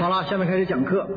好了，下面开始讲课。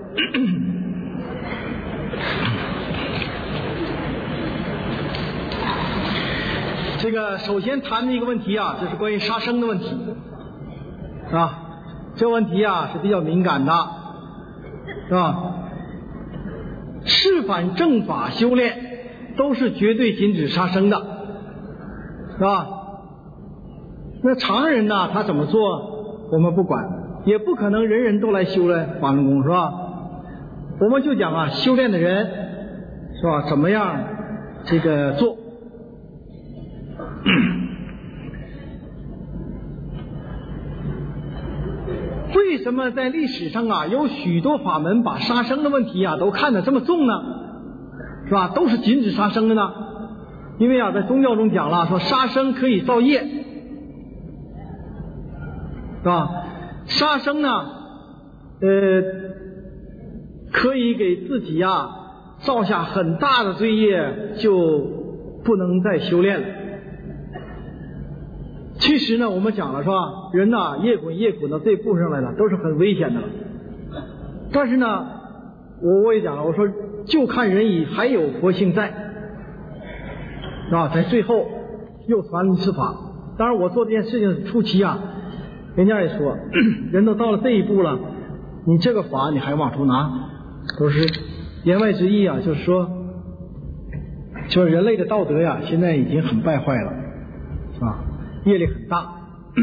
这个首先谈的一个问题啊，就是关于杀生的问题啊。这个问题啊是比较敏感的，是吧？是反正法修炼都是绝对禁止杀生的，是吧？那常人呢，他怎么做我们不管，也不可能人人都来修炼法轮功，是吧？我们就讲啊，修炼的人是吧，怎么样这个做。为什么在历史上啊有许多法门把杀生的问题啊都看得这么重呢？是吧？都是禁止杀生的呢？因为啊在宗教中讲了，说杀生可以造业，是吧？杀生呢可以给自己啊造下很大的罪业，就不能再修炼了。其实呢，我们讲了是吧，人呐越滚越滚到这一步上来了，都是很危险的了。但是呢，我也讲了，我说就看人还有佛性在，是吧？在最后又传了一次法。当然，我做这件事情初期啊，人家也说，人都到了这一步了，你这个法你还往出拿，都是言外之意啊，就是说人类的道德呀，现在已经很败坏了，是吧？业力很大。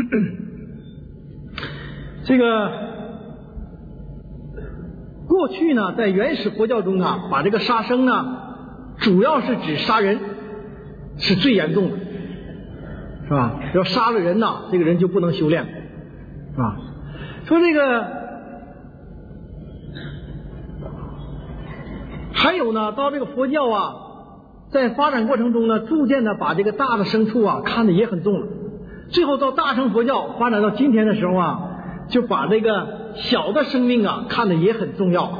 这个过去呢，在原始佛教中啊，把这个杀生呢，主要是指杀人，是最严重的，是吧？要杀了人呐，这个人就不能修炼，是吧？说这个还有呢，到这个佛教啊，在发展过程中呢，逐渐的把这个大的牲畜啊看得也很重了。最后到大乘佛教发展到今天的时候啊，就把这个小的生命啊看得也很重要。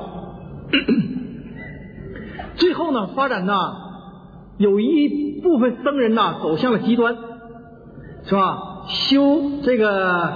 最后呢，发展呢有一部分僧人呢走向了极端，是吧？修这个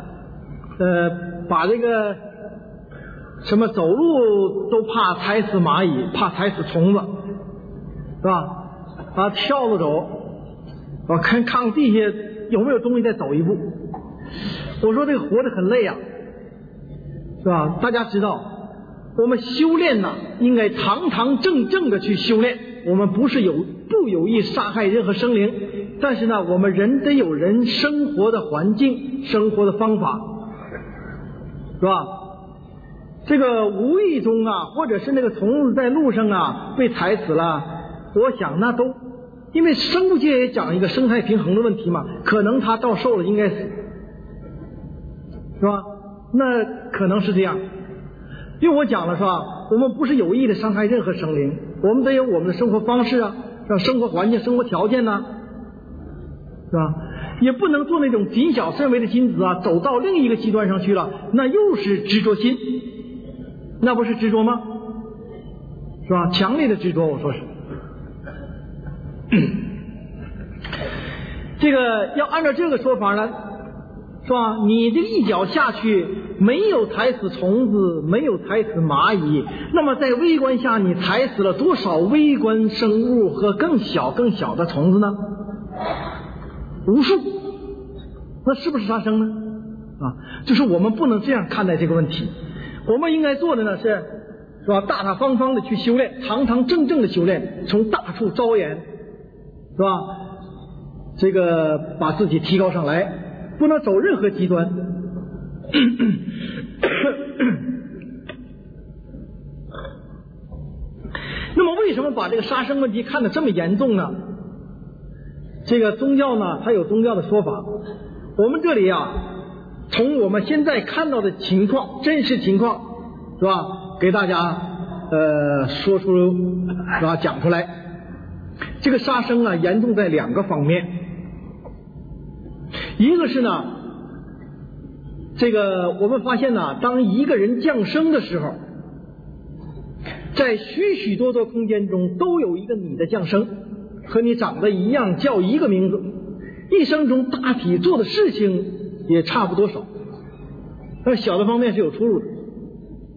把这个什么走路都怕踩死蚂蚁，怕踩死虫子，是吧？啊，跳着走，我看地下有没有东西再走一步。我说这个活得很累啊，是吧？大家知道，我们修炼呢，应该堂堂正正的去修炼。我们不是不有意杀害任何生灵，但是呢，我们人得有人生活的环境、生活的方法，是吧？这个无意中啊，或者是那个虫子在路上啊被踩死了，我想那都因为生物界也讲一个生态平衡的问题嘛，可能它到寿了应该死，是吧？那可能是这样。因为我讲了是吧，我们不是有意的伤害任何生灵，我们得有我们的生活方式啊，让生活环境、生活条件呢，是吧？也不能做那种谨小慎微的君子啊，走到另一个极端上去了，那又是执着心，那不是执着吗？是吧？强烈的执着，我说是。这个要按照这个说法呢，是吧？你这一脚下去没有踩死虫子，没有踩死蚂蚁，那么在微观下你踩死了多少微观生物和更小的虫子呢？无数。那是不是杀生呢？啊，就是我们不能这样看待这个问题。我们应该做的呢是吧，大大方方的去修炼，堂堂正正的修炼，从大处招言，是吧？这个把自己提高上来，不能走任何极端。那么为什么把这个杀生问题看得这么严重呢？这个宗教呢，它有宗教的说法。我们这里啊，从我们现在看到的情况，真实情况，是吧？给大家说出，是吧？讲出来。这个杀生啊，严重在两个方面。一个是呢，这个我们发现呢，当一个人降生的时候，在许许多多空间中都有一个你的降生，和你长得一样，叫一个名字，一生中大体做的事情也差不多少，但小的方面是有出入的。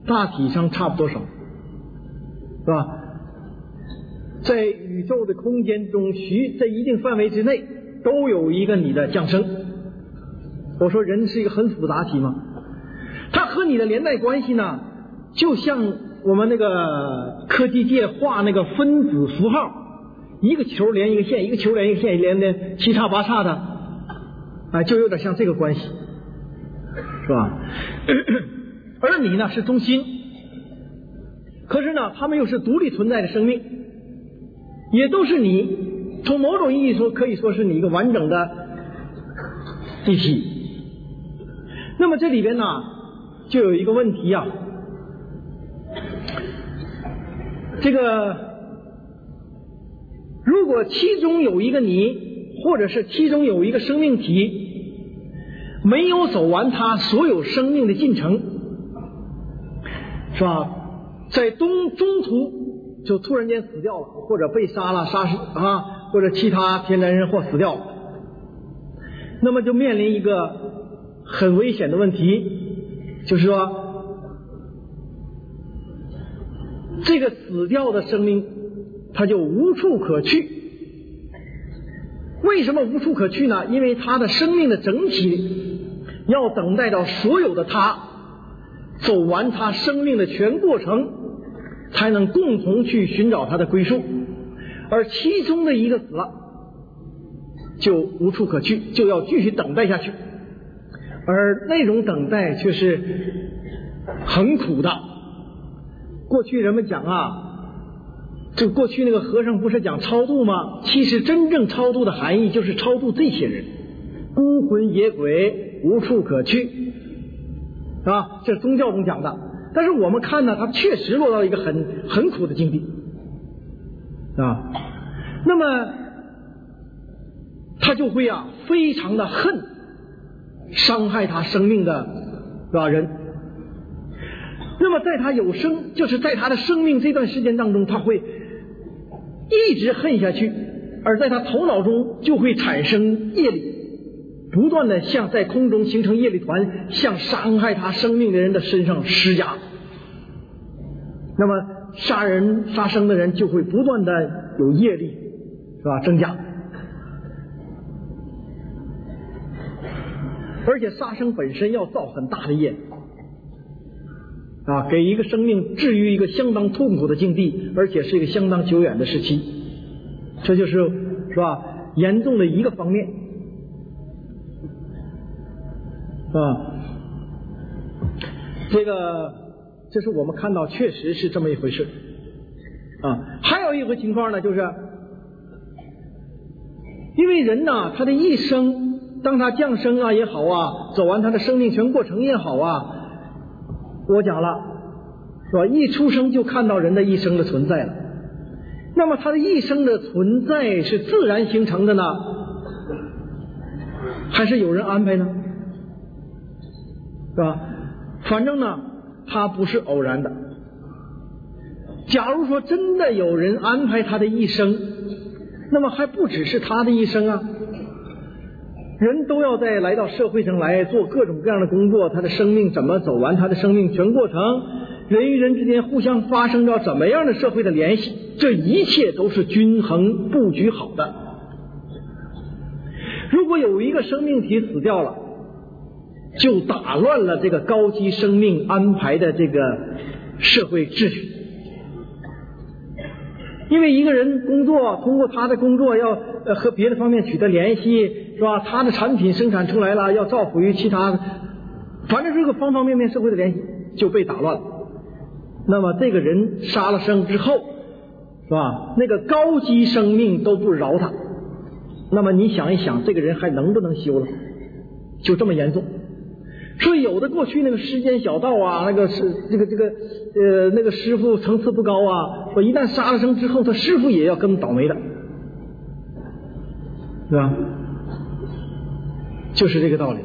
大体上差不多少，是吧？在宇宙的空间中，在一定范围之内都有一个你的降生。我说人是一个很复杂体嘛，它和你的连带关系呢，就像我们那个科技界画那个分子符号，一个球连一个线，一个球连一个线，连的七叉八叉的，就有点像这个关系，是吧？而你呢是中心，可是呢他们又是独立存在的生命，也都是你，从某种意义说可以说是你一个完整的一体。那么这里边呢就有一个问题啊，这个如果其中有一个你，或者是其中有一个生命体没有走完它所有生命的进程，是吧？在中途就突然间死掉了，或者被杀了，或者其他天灾人祸死掉了，那么就面临一个很危险的问题，就是说这个死掉的生命它就无处可去。为什么无处可去呢？因为它的生命的整体要等待到所有的它走完它生命的全过程，才能共同去寻找它的归宿，而其中的一个死了就无处可去，就要继续等待下去，而那种等待却是很苦的。过去人们讲就过去那个和尚不是讲超度吗？其实真正超度的含义就是超度这些人，孤魂野鬼无处可去，这是宗教中讲的。但是我们看呢，他确实落到一个很苦的境地那么他就会非常的恨伤害他生命的人。那么在他有生，就是在他的生命这段时间当中，他会一直恨下去，而在他头脑中就会产生业力，不断的在空中形成业力团，向伤害他生命的人的身上施加。那么杀生的人就会不断的有业力，是吧？增加。而且杀生本身要造很大的业给一个生命置于一个相当痛苦的境地，而且是一个相当久远的时期。这是吧严重的一个方面这是我们看到确实是这么一回事还有一个情况呢，就是因为人呢他的一生，当他降生也好走完他的生命全过程也好我讲了是吧，一出生就看到人的一生的存在了。那么他的一生的存在是自然形成的呢，还是有人安排呢？是吧？反正呢他不是偶然的。假如说真的有人安排他的一生，那么还不只是他的一生人都要在来到社会上来做各种各样的工作，他的生命怎么走完他的生命全过程，人与人之间互相发生着怎么样的社会的联系，这一切都是均衡布局好的。如果有一个生命体死掉了，就打乱了这个高级生命安排的这个社会秩序。因为一个人工作，通过他的工作要和别的方面取得联系，是吧？他的产品生产出来了，要造福于其他的，反正这个方方面面社会的联系就被打乱了。那么这个人杀了生之后，是吧？那个高级生命都不饶他，那么你想一想，这个人还能不能修了？就这么严重。所以有的过去那个世间小道那个是那个师傅层次不高说一旦杀了生之后，他师傅也要跟倒霉的，是吧？就是这个道理。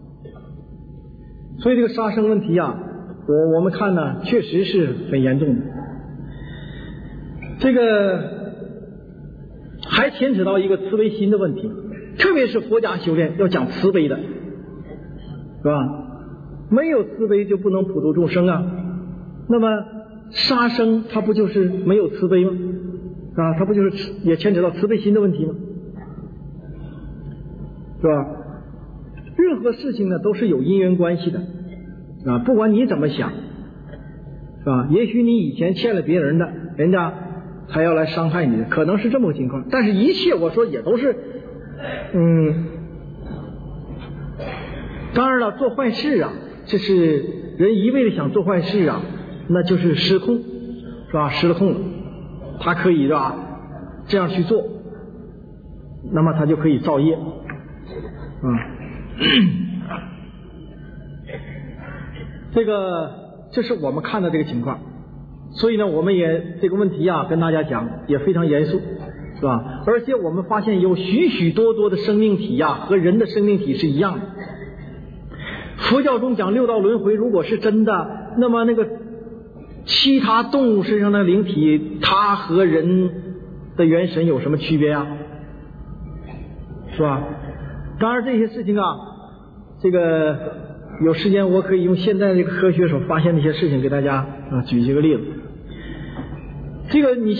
所以这个杀生问题我们看呢，确实是很严重的。这个还牵扯到一个慈悲心的问题，特别是佛家修炼要讲慈悲的，是吧？没有慈悲就不能普度众生那么杀生它不就是没有慈悲吗？啊，它不就是也牵扯到慈悲心的问题吗？是吧？任何事情呢都是有因缘关系的啊，不管你怎么想，是吧？也许你以前欠了别人的，人家才要来伤害你，可能是这么个情况。但是一切我说也都是，当然了，做坏事啊，这是人一味的想做坏事啊，那就是失控，是吧？失了控了，他可以是吧这样去做，那么他就可以造业，这是我们看到这个情况。所以呢，我们也这个问题啊跟大家讲也非常严肃，是吧？而且我们发现有许许多多的生命体呀和人的生命体是一样的。佛教中讲六道轮回如果是真的，那么那个其他动物身上的灵体它和人的元神有什么区别啊？是吧？当然这些事情啊，这个有时间我可以用现在这个科学所发现的一些事情给大家举几个例子。这个你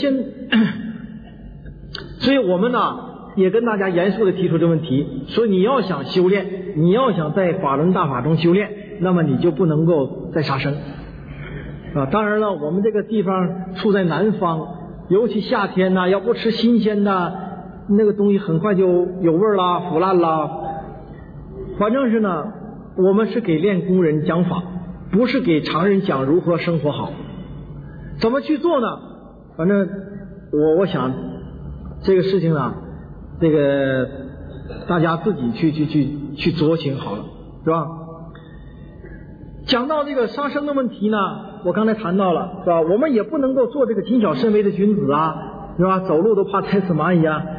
所以我们呢也跟大家严肃的提出这个问题，说你要想修炼，你要想在法轮大法中修炼，那么你就不能够再杀生啊。当然了，我们这个地方处在南方，尤其夏天呢，要不吃新鲜的那个东西很快就有味啦，腐烂啦。反正是呢，我们是给练功人讲法，不是给常人讲如何生活好。怎么去做呢？反正我想这个事情呢，这个大家自己去酌情好了，是吧？讲到这个杀生的问题呢，我刚才谈到了，是吧？我们也不能够做这个谨小慎微的君子啊，是吧？走路都怕踩死蚂蚁啊。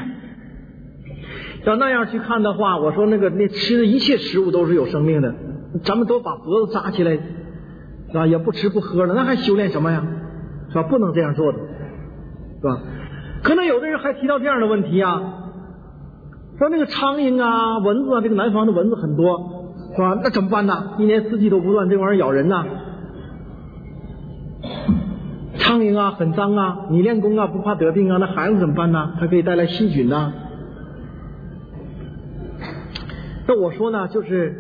要那样去看的话，我说那吃的一切食物都是有生命的，咱们都把脖子扎起来，是吧？也不吃不喝了，那还修炼什么呀？是吧？不能这样做的，是吧？可能有的人还提到这样的问题啊，说那个苍蝇啊、蚊子啊，这个南方的蚊子很多，是吧？那怎么办呢？一年四季都不断，这玩意儿咬人呐。苍蝇啊很脏啊，你练功啊不怕得病啊，那孩子怎么办呢？它可以带来细菌呐。那我说呢，就是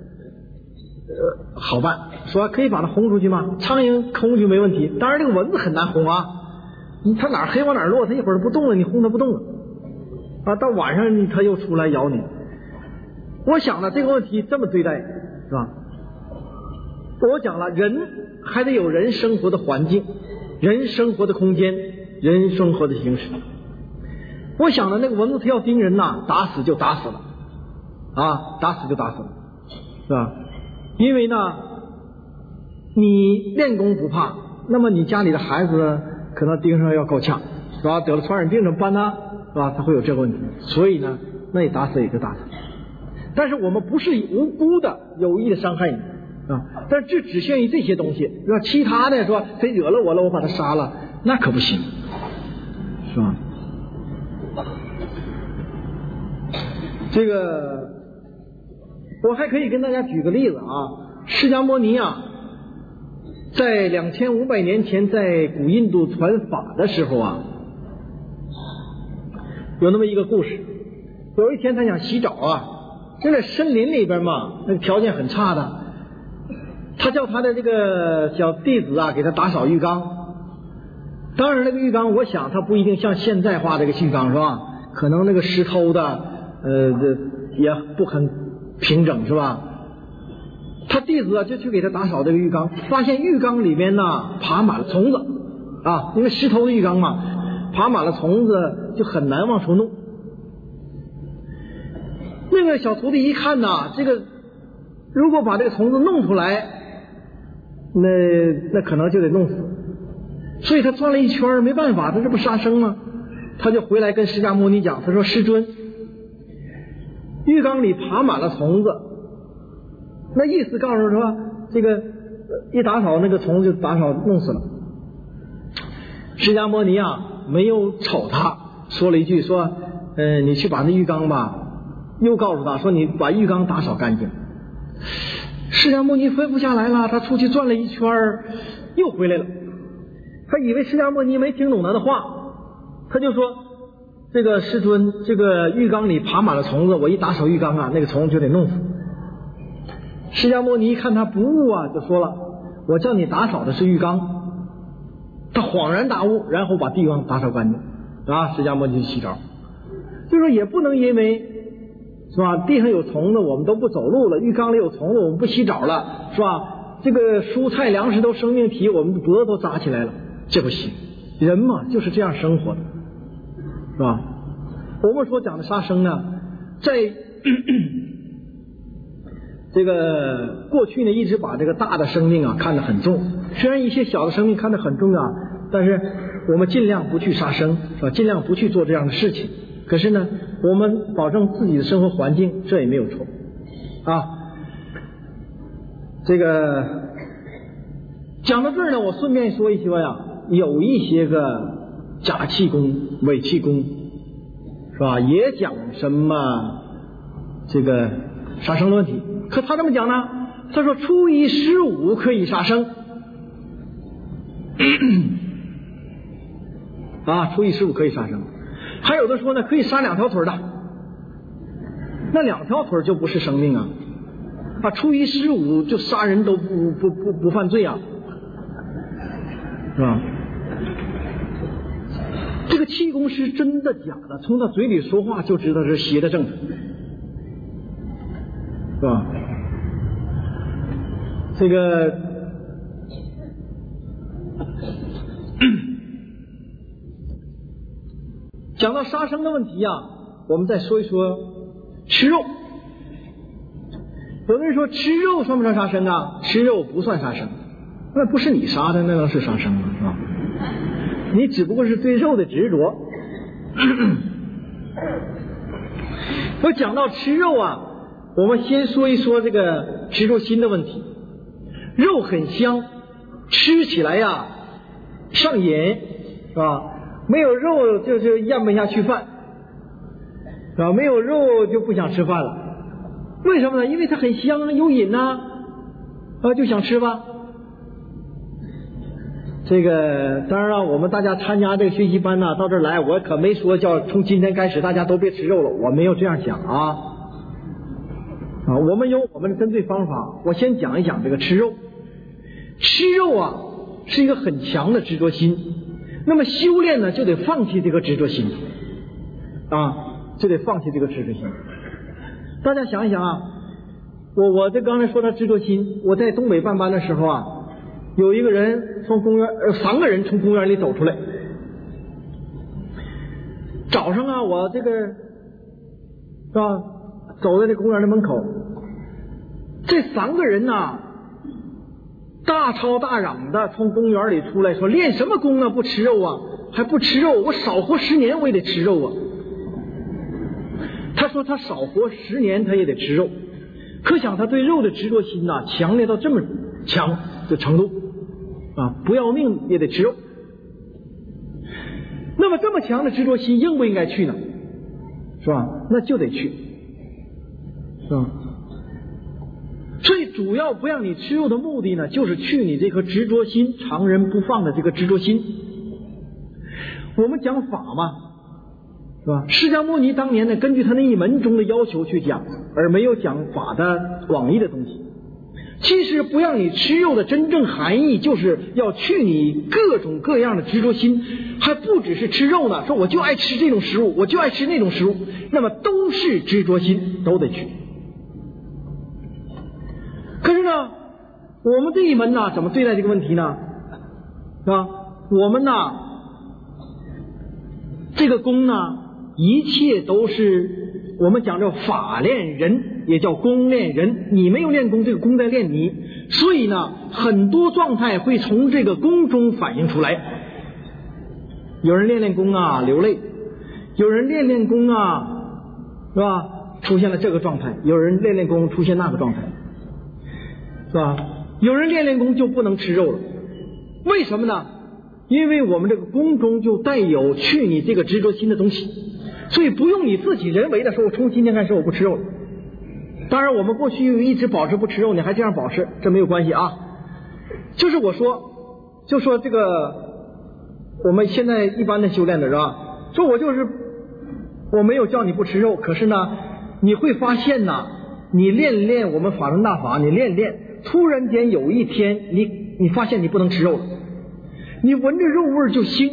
好办，说可以把它轰出去吗？苍蝇轰出去没问题，当然这个蚊子很难轰啊，它哪黑往哪落，它一会儿不动了，你轰它不动了啊，到晚上它又出来咬你。我想了这个问题这么对待，是吧？我讲了，人还得有人生活的环境，人生活的空间，人生活的形式。我想了，那个蚊子它要叮人呐，打死就打死了啊，打死就打死了，是吧？因为呢，你练功不怕，那么你家里的孩子可能盯上要够呛，是吧？得了传染病怎么办呢？是吧？他会有这个问题，所以呢，那你打死也就打死。但是我们不是无辜的有意的伤害你啊，但是这只限于这些东西，是吧？其他的说谁惹了我了，我把他杀了，那可不行，是吧？这个我还可以跟大家举个例子啊，释迦牟尼啊，在2500年前在古印度传法的时候啊，有那么一个故事。有一天他想洗澡啊，就在森林里边嘛，那个条件很差的，他叫他的这个小弟子啊给他打扫浴缸。当然那个浴缸我想他不一定像现在画这个浴缸，是吧？可能那个石头的这也不很平整，是吧？他弟子啊就去给他打扫这个浴缸，发现浴缸里面呢爬满了虫子啊，因为石头的浴缸嘛，爬满了虫子就很难往出弄。那个小徒弟一看呐，这个如果把这个虫子弄出来，那可能就得弄死，所以他转了一圈没办法，他这不杀生吗？他就回来跟释迦牟尼讲，他说师尊，浴缸里爬满了虫子，那意思告诉说这个一打扫那个虫子就打扫弄死了。释迦牟尼啊没有瞅他，说了一句说你去把那浴缸吧，又告诉他说你把浴缸打扫干净。 释迦牟尼吩咐下来了，他出去转了一圈又回来了。他以为释迦牟尼没听懂他的话，他就说：“这个世尊，这个浴缸里爬满了虫子，我一打扫浴缸啊，那个虫子就得弄死。”释迦牟尼一看他不悟啊，就说了：“我叫你打扫的是浴缸。”他恍然大悟，然后把地方打扫干净啊。释迦牟尼去洗澡，就说也不能因为是吧，地上有虫子我们都不走路了，浴缸里有虫子我们不洗澡了，是吧？这个蔬菜粮食都生命体，我们的脖子都扎起来了，这不行。人嘛就是这样生活的，是吧？我们所讲的杀生呢，在这个过去呢，一直把这个大的生命啊看得很重，虽然一些小的生命看得很重要，但是我们尽量不去杀生，是吧？尽量不去做这样的事情。可是呢，我们保证自己的生活环境，这也没有错啊。这个讲到这儿呢，我顺便说一说呀，有一些个假气功、伪气功，是吧？也讲什么这个杀生的问题。可他这么讲呢？他说初一十五可以杀生啊，初一十五可以杀生。还有的说呢，可以杀2条腿的，那2条腿就不是生命啊！啊，初一十五就杀人都不犯罪啊，是吧？这个气功是真的假的？从他嘴里说话就知道是邪的正的，是吧？这个讲到杀生的问题啊，我们再说一说吃肉。有的人说吃肉算不算杀生啊？吃肉不算杀生，那不是你杀的，那能是杀生吗？是吧？你只不过是对肉的执着。我讲到吃肉啊，我们先说一说这个执着心的问题。肉很香，吃起来呀上瘾，是吧？没有肉就是咽不下去饭，是吧？没有肉就不想吃饭了。为什么呢？因为它很香，有瘾呐，就想吃吧。这个当然了，我们大家参加这个学习班呢，到这儿来，我可没说叫从今天开始大家都别吃肉了，我没有这样讲啊。我们有我们的针对方法。我先讲一讲这个吃肉。吃肉啊是一个很强的执着心，那么修炼呢就得放弃这个执着心啊，就得放弃这个执着心。大家想一想啊，我这刚才说他执着心，我在东北办班的时候啊，有一个人从公园3个人从公园里走出来。早上啊，我这个是吧，走在这公园的门口，这3个人呐，大吵大嚷的从公园里出来，说练什么功啊，不吃肉啊，还不吃肉，我少活10年我也得吃肉啊。他说他少活10年他也得吃肉，可想他对肉的执着心呐，强烈到这么强的程度啊，不要命也得吃肉。那么这么强的执着心应不应该去呢？是吧？那就得去，是吧？所以主要不让你吃肉的目的呢，就是去你这颗执着心，常人不放的这个执着心。我们讲法嘛，是吧？释迦牟尼当年呢，根据他那一门中的要求去讲，而没有讲法的广义的东西。其实不让你吃肉的真正含义，就是要去你各种各样的执着心，还不只是吃肉呢。说我就爱吃这种食物，我就爱吃那种食物，那么都是执着心，都得去。可是呢，我们这一门呢，怎么对待这个问题呢？是吧？我们呢，这个功呢，一切都是我们讲叫法练人，也叫功练人。你没有练功，这个功在练你。所以呢，很多状态会从这个功中反映出来。有人练功啊流泪，有人练功啊，是吧？出现了这个状态，有人练功出现那个状态。是吧？有人练功就不能吃肉了，为什么呢？因为我们这个功中就带有去你这个执着心的东西，所以不用你自己人为的说，我从今天开始我不吃肉了。 当然我们过去一直保持不吃肉，你还这样保持，这没有关系啊。就是我说，就说这个我们现在一般的修炼的是吧，说我没有叫你不吃肉，可是呢你会发现呢，你练我们法轮大法，你练，突然间有一天你发现你不能吃肉了，你闻着肉味就腥，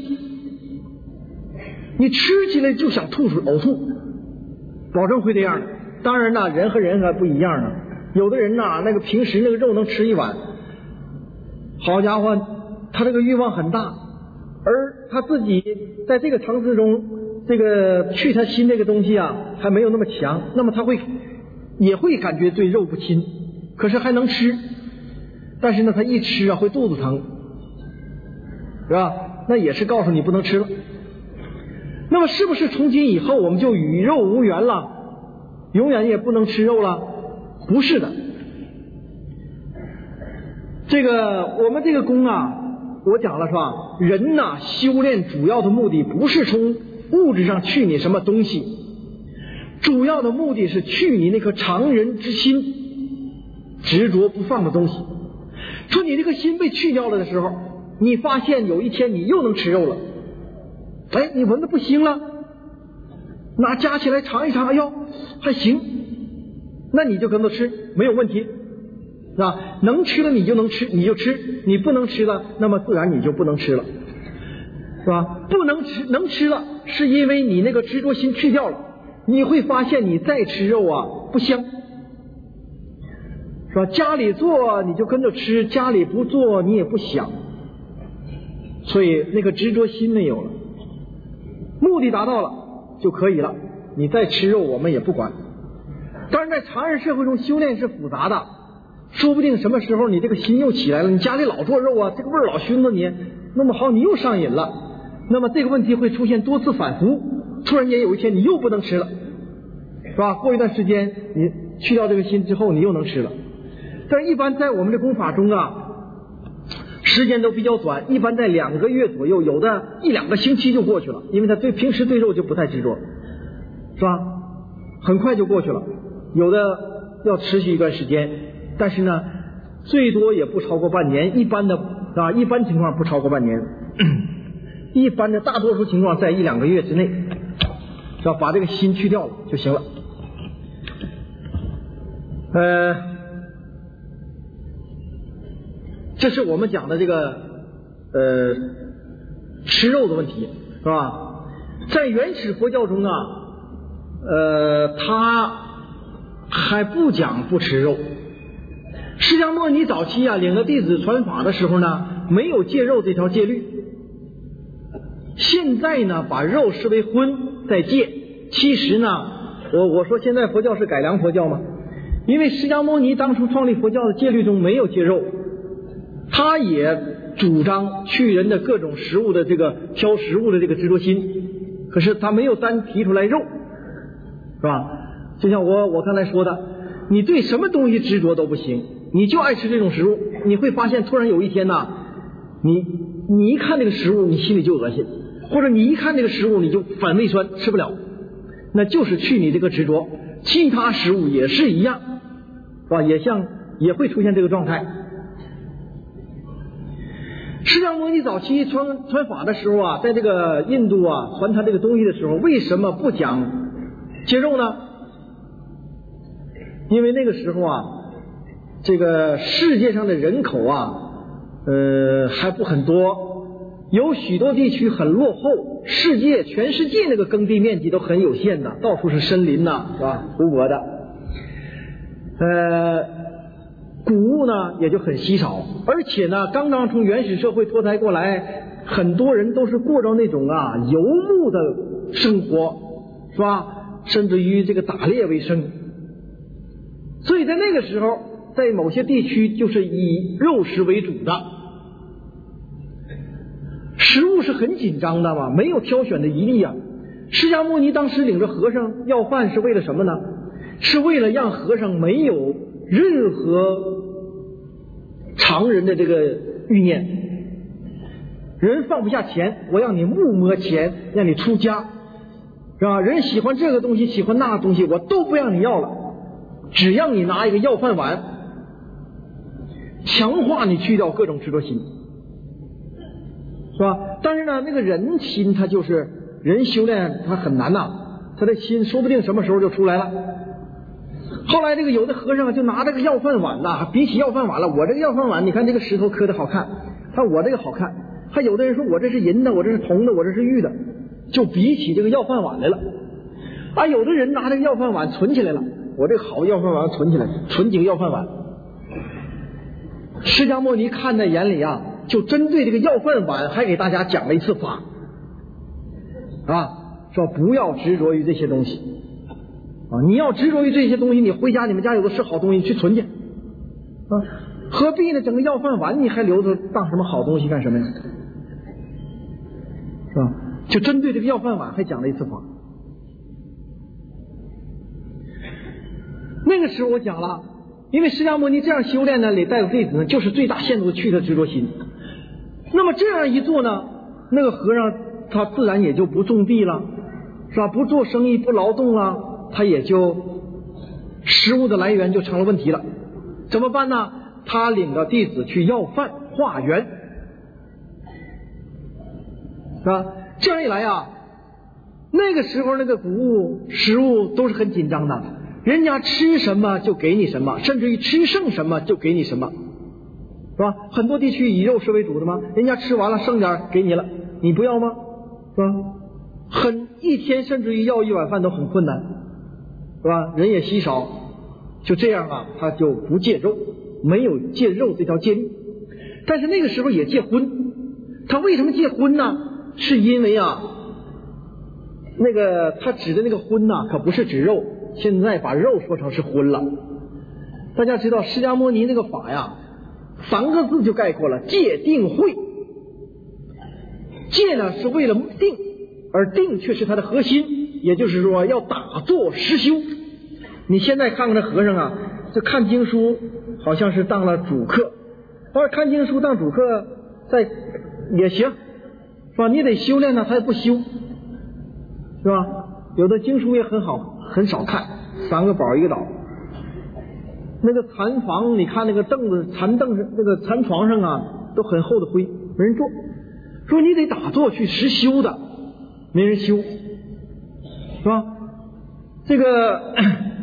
你吃起来就想吐出呕吐，保证会这样的。当然呢，人和人还不一样呢，有的人呐，那个平时那个肉能吃一碗，好家伙，他这个欲望很大，而他自己在这个层次中，这个去他心这个东西啊还没有那么强，那么他也会感觉对肉不亲，可是还能吃，但是呢他一吃啊会肚子疼，是吧？那也是告诉你不能吃了。那么是不是从今以后我们就与肉无缘了，永远也不能吃肉了？不是的。这个我们这个功啊，我讲了是吧，人呐修炼主要的目的不是从物质上去你什么东西，主要的目的是去你那颗常人之心，执着不放的东西。说你这个心被去掉了的时候，你发现有一天你又能吃肉了，哎，你闻得不腥了，拿夹起来尝一尝，哎呦还行，那你就跟着吃，没有问题，是吧？能吃了你就能吃，你就吃，你不能吃了，那么自然你就不能吃了，是吧？不能吃，能吃了，是因为你那个执着心去掉了，你会发现你再吃肉啊不香，是吧？家里做你就跟着吃，家里不做你也不想，所以那个执着心没有了，目的达到了就可以了，你再吃肉我们也不管。当然在常人社会中修炼是复杂的，说不定什么时候你这个心又起来了，你家里老做肉啊，这个味儿老熏着你，那么好你又上瘾了，那么这个问题会出现多次反复，突然间有一天你又不能吃了，是吧？过一段时间你去掉这个心之后你又能吃了。但是一般在我们的功法中啊，时间都比较短，一般在2个月左右，有的1-2个星期就过去了，因为他平时对肉就不太执着，是吧？很快就过去了。有的要持续一段时间，但是呢最多也不超过半年，一般情况不超过半年，一般的大多数情况在1-2个月之内，是吧？把这个心去掉了就行了。这是我们讲的这个吃肉的问题，是吧？在原始佛教中啊，他还不讲不吃肉。释迦牟尼早期啊领着弟子传法的时候呢，没有戒肉这条戒律。现在呢把肉视为荤在戒。其实呢我说现在佛教是改良佛教吗？因为释迦牟尼当初创立佛教的戒律中没有戒肉，他也主张去人的各种食物的这个挑食物的这个执着心，可是他没有单提出来肉，是吧？就像我刚才说的，你对什么东西执着都不行，你就爱吃这种食物，你会发现突然有一天呢，你一看这个食物你心里就恶心，或者你一看这个食物你就反胃酸吃不了，那就是去你这个执着。其他食物也是一样，是吧？也会出现这个状态。释迦牟尼早期传法的时候啊，在这个印度啊传他这个东西的时候，为什么不讲戒肉呢？因为那个时候啊，这个世界上的人口啊还不很多，有许多地区很落后，全世界那个耕地面积都很有限的，到处是森林呐，是吧？湖泊的，谷物呢也就很稀少，而且呢刚刚从原始社会脱胎过来，很多人都是过着那种游牧的生活，是吧？甚至于这个打猎为生，所以在那个时候在某些地区就是以肉食为主的，食物是很紧张的嘛，没有挑选的余地啊。释迦牟尼当时领着和尚要饭是为了什么呢？是为了让和尚没有任何常人的这个欲念，人放不下钱，我让你目摸钱，让你出家，是吧？人喜欢这个东西喜欢那个东西，我都不让你要了， 只让你拿一个要饭碗，强化你去掉各种执着心，是吧？但是呢，那个人心他就是人修炼，他很难呐，他的心说不定什么时候就出来了。后来这个有的和尚就拿这个要饭碗呐，比起要饭碗了，我这个要饭碗，你看这个石头刻的好看，他我这个好看。还有的人说我这是银的，我这是铜的，我这是玉的，就比起这个要饭碗来了。啊，有的人拿这个要饭碗存起来了，我这个好要饭碗存起来，存几个要饭碗。释迦牟尼看在眼里啊，就针对这个要饭碗还给大家讲了一次法啊，说不要执着于这些东西啊，你要执着于这些东西，你回家你们家有的是好东西去存去啊，何必呢？整个要饭碗你还留着当什么好东西干什么呀？是吧？就针对这个要饭碗还讲了一次法。那个时候我讲了，因为释迦牟尼这样修炼呢，得带有弟子呢，就是最大限度的去他执着心。那么这样一做呢，那个和尚他自然也就不种地了，是吧？不做生意，不劳动啊，他也就食物的来源就成了问题了。怎么办呢？他领着弟子去要饭化缘，是吧？这样一来啊，那个时候那个谷物食物都是很紧张的，人家吃什么就给你什么，甚至于吃剩什么就给你什么，是吧？很多地区以肉食为主的嘛，人家吃完了剩点给你了，你不要吗？是吧？一天甚至于要一碗饭都很困难，是吧？人也稀少，就这样啊，他就不戒肉，没有戒肉这条戒律。但是那个时候也戒荤，他为什么戒荤呢？是因为啊，那个他指的那个荤呐，可不是指肉，现在把肉说成是荤了。大家知道释迦牟尼那个法呀，3个字就概括了：戒定慧。戒呢是为了定，而定却是它的核心，也就是说要打坐实修。你现在看看这和尚啊，这看经书好像是当了主客，但是看经书当主客在也行，是吧？你得修炼呢，他也不修，是吧？有的经书也很好，很少看，3个宝一个岛。那个禅房，你看那个凳子、禅凳上、那个禅床上啊，都很厚的灰，没人坐。说你得打坐去实修的，没人修，是吧？这个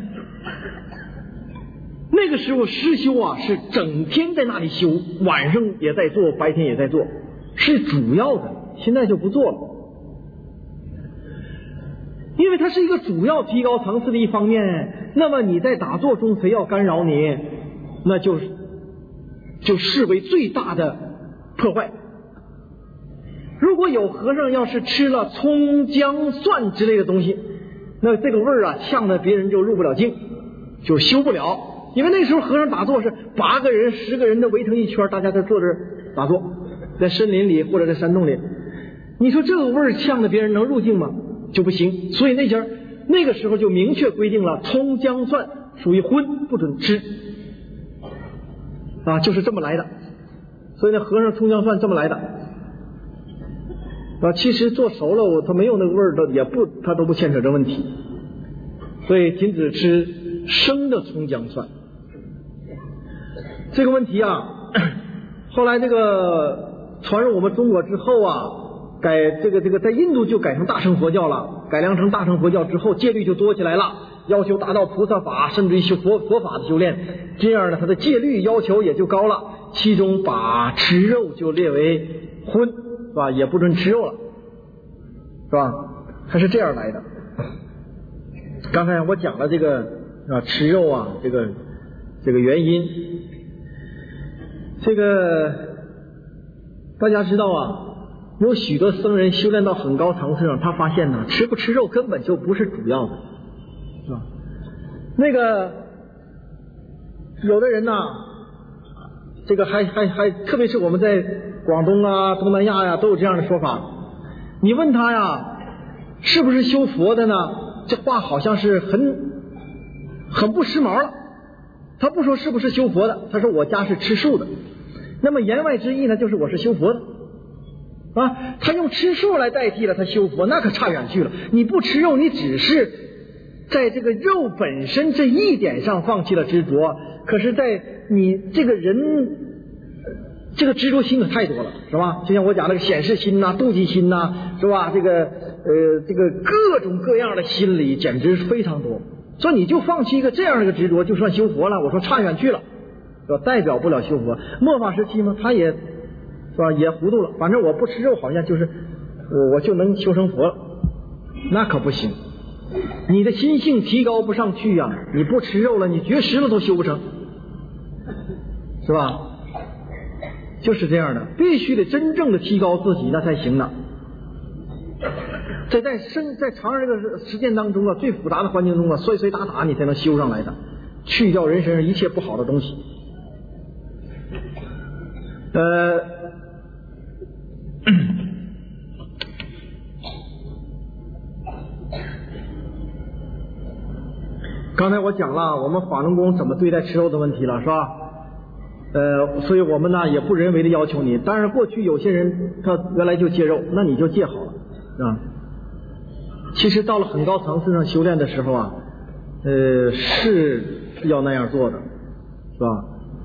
那个时候实修啊，是整天在那里修，晚上也在做，白天也在做，是主要的。现在就不做了，因为它是一个主要提高层次的一方面。那么你在打坐中谁要干扰你，那就视为最大的破坏。如果有和尚要是吃了葱姜蒜之类的东西，那这个味儿啊呛得别人就入不了境，就修不了。因为那时候和尚打坐是8个人10个人的围成一圈，大家在坐这打坐，在森林里或者在山洞里，你说这个味儿呛得别人能入境吗？就不行。所以那个时候就明确规定了，葱姜蒜属于荤，不准吃啊，就是这么来的。所以那和尚葱姜蒜这么来的啊，其实做熟了它没有那个味儿的，它都不牵扯这问题。所以禁止吃生的葱姜蒜。这个问题啊，后来这个传入我们中国之后啊，这个在印度就改成大乘佛教了，改良成大乘佛教之后，戒律就多起来了，要求达到菩萨法，甚至于佛法的修炼，这样呢，它的戒律要求也就高了。其中把吃肉就列为荤，是吧？也不准吃肉了，是吧？它是这样来的。刚才我讲了这个吃肉啊，这个原因。这个大家知道啊，有许多僧人修炼到很高层次上，他发现呢，吃不吃肉根本就不是主要的，是吧？那个有的人呢，这个还特别是我们在广东啊、东南亚呀，都有这样的说法。你问他呀，是不是修佛的呢？这话好像是很不时髦了。他不说是不是修佛的，他说我家是吃素的。那么言外之意呢，就是我是修佛的啊。他用吃素来代替了他修佛，那可差远去了。你不吃肉，你只是在这个肉本身这一点上放弃了执着，可是在你这个人这个执着心可太多了，是吧？就像我讲那个显示心呐、妒忌心呐，是吧？这个各种各样的心理简直是非常多。所以你就放弃一个这样的一个执着，就算修佛了。我说差远去了，是吧？代表不了修佛。末法时期嘛，他也是吧，也糊涂了。反正我不吃肉，好像就是我就能修成佛了，那可不行。你的心性提高不上去呀，你不吃肉了，你绝食了都修不成，是吧？就是这样的，必须得真正的提高自己，那才行呢。在常人这个实践当中啊，最复杂的环境中啊，摔摔打打你才能修上来的，去掉人身上一切不好的东西。刚才我讲了我们法轮功怎么对待吃肉的问题了，是吧？所以我们呢也不人为的要求你。当然过去有些人他原来就戒肉，那你就戒好了啊。其实到了很高层次上修炼的时候啊，是要那样做的，是吧？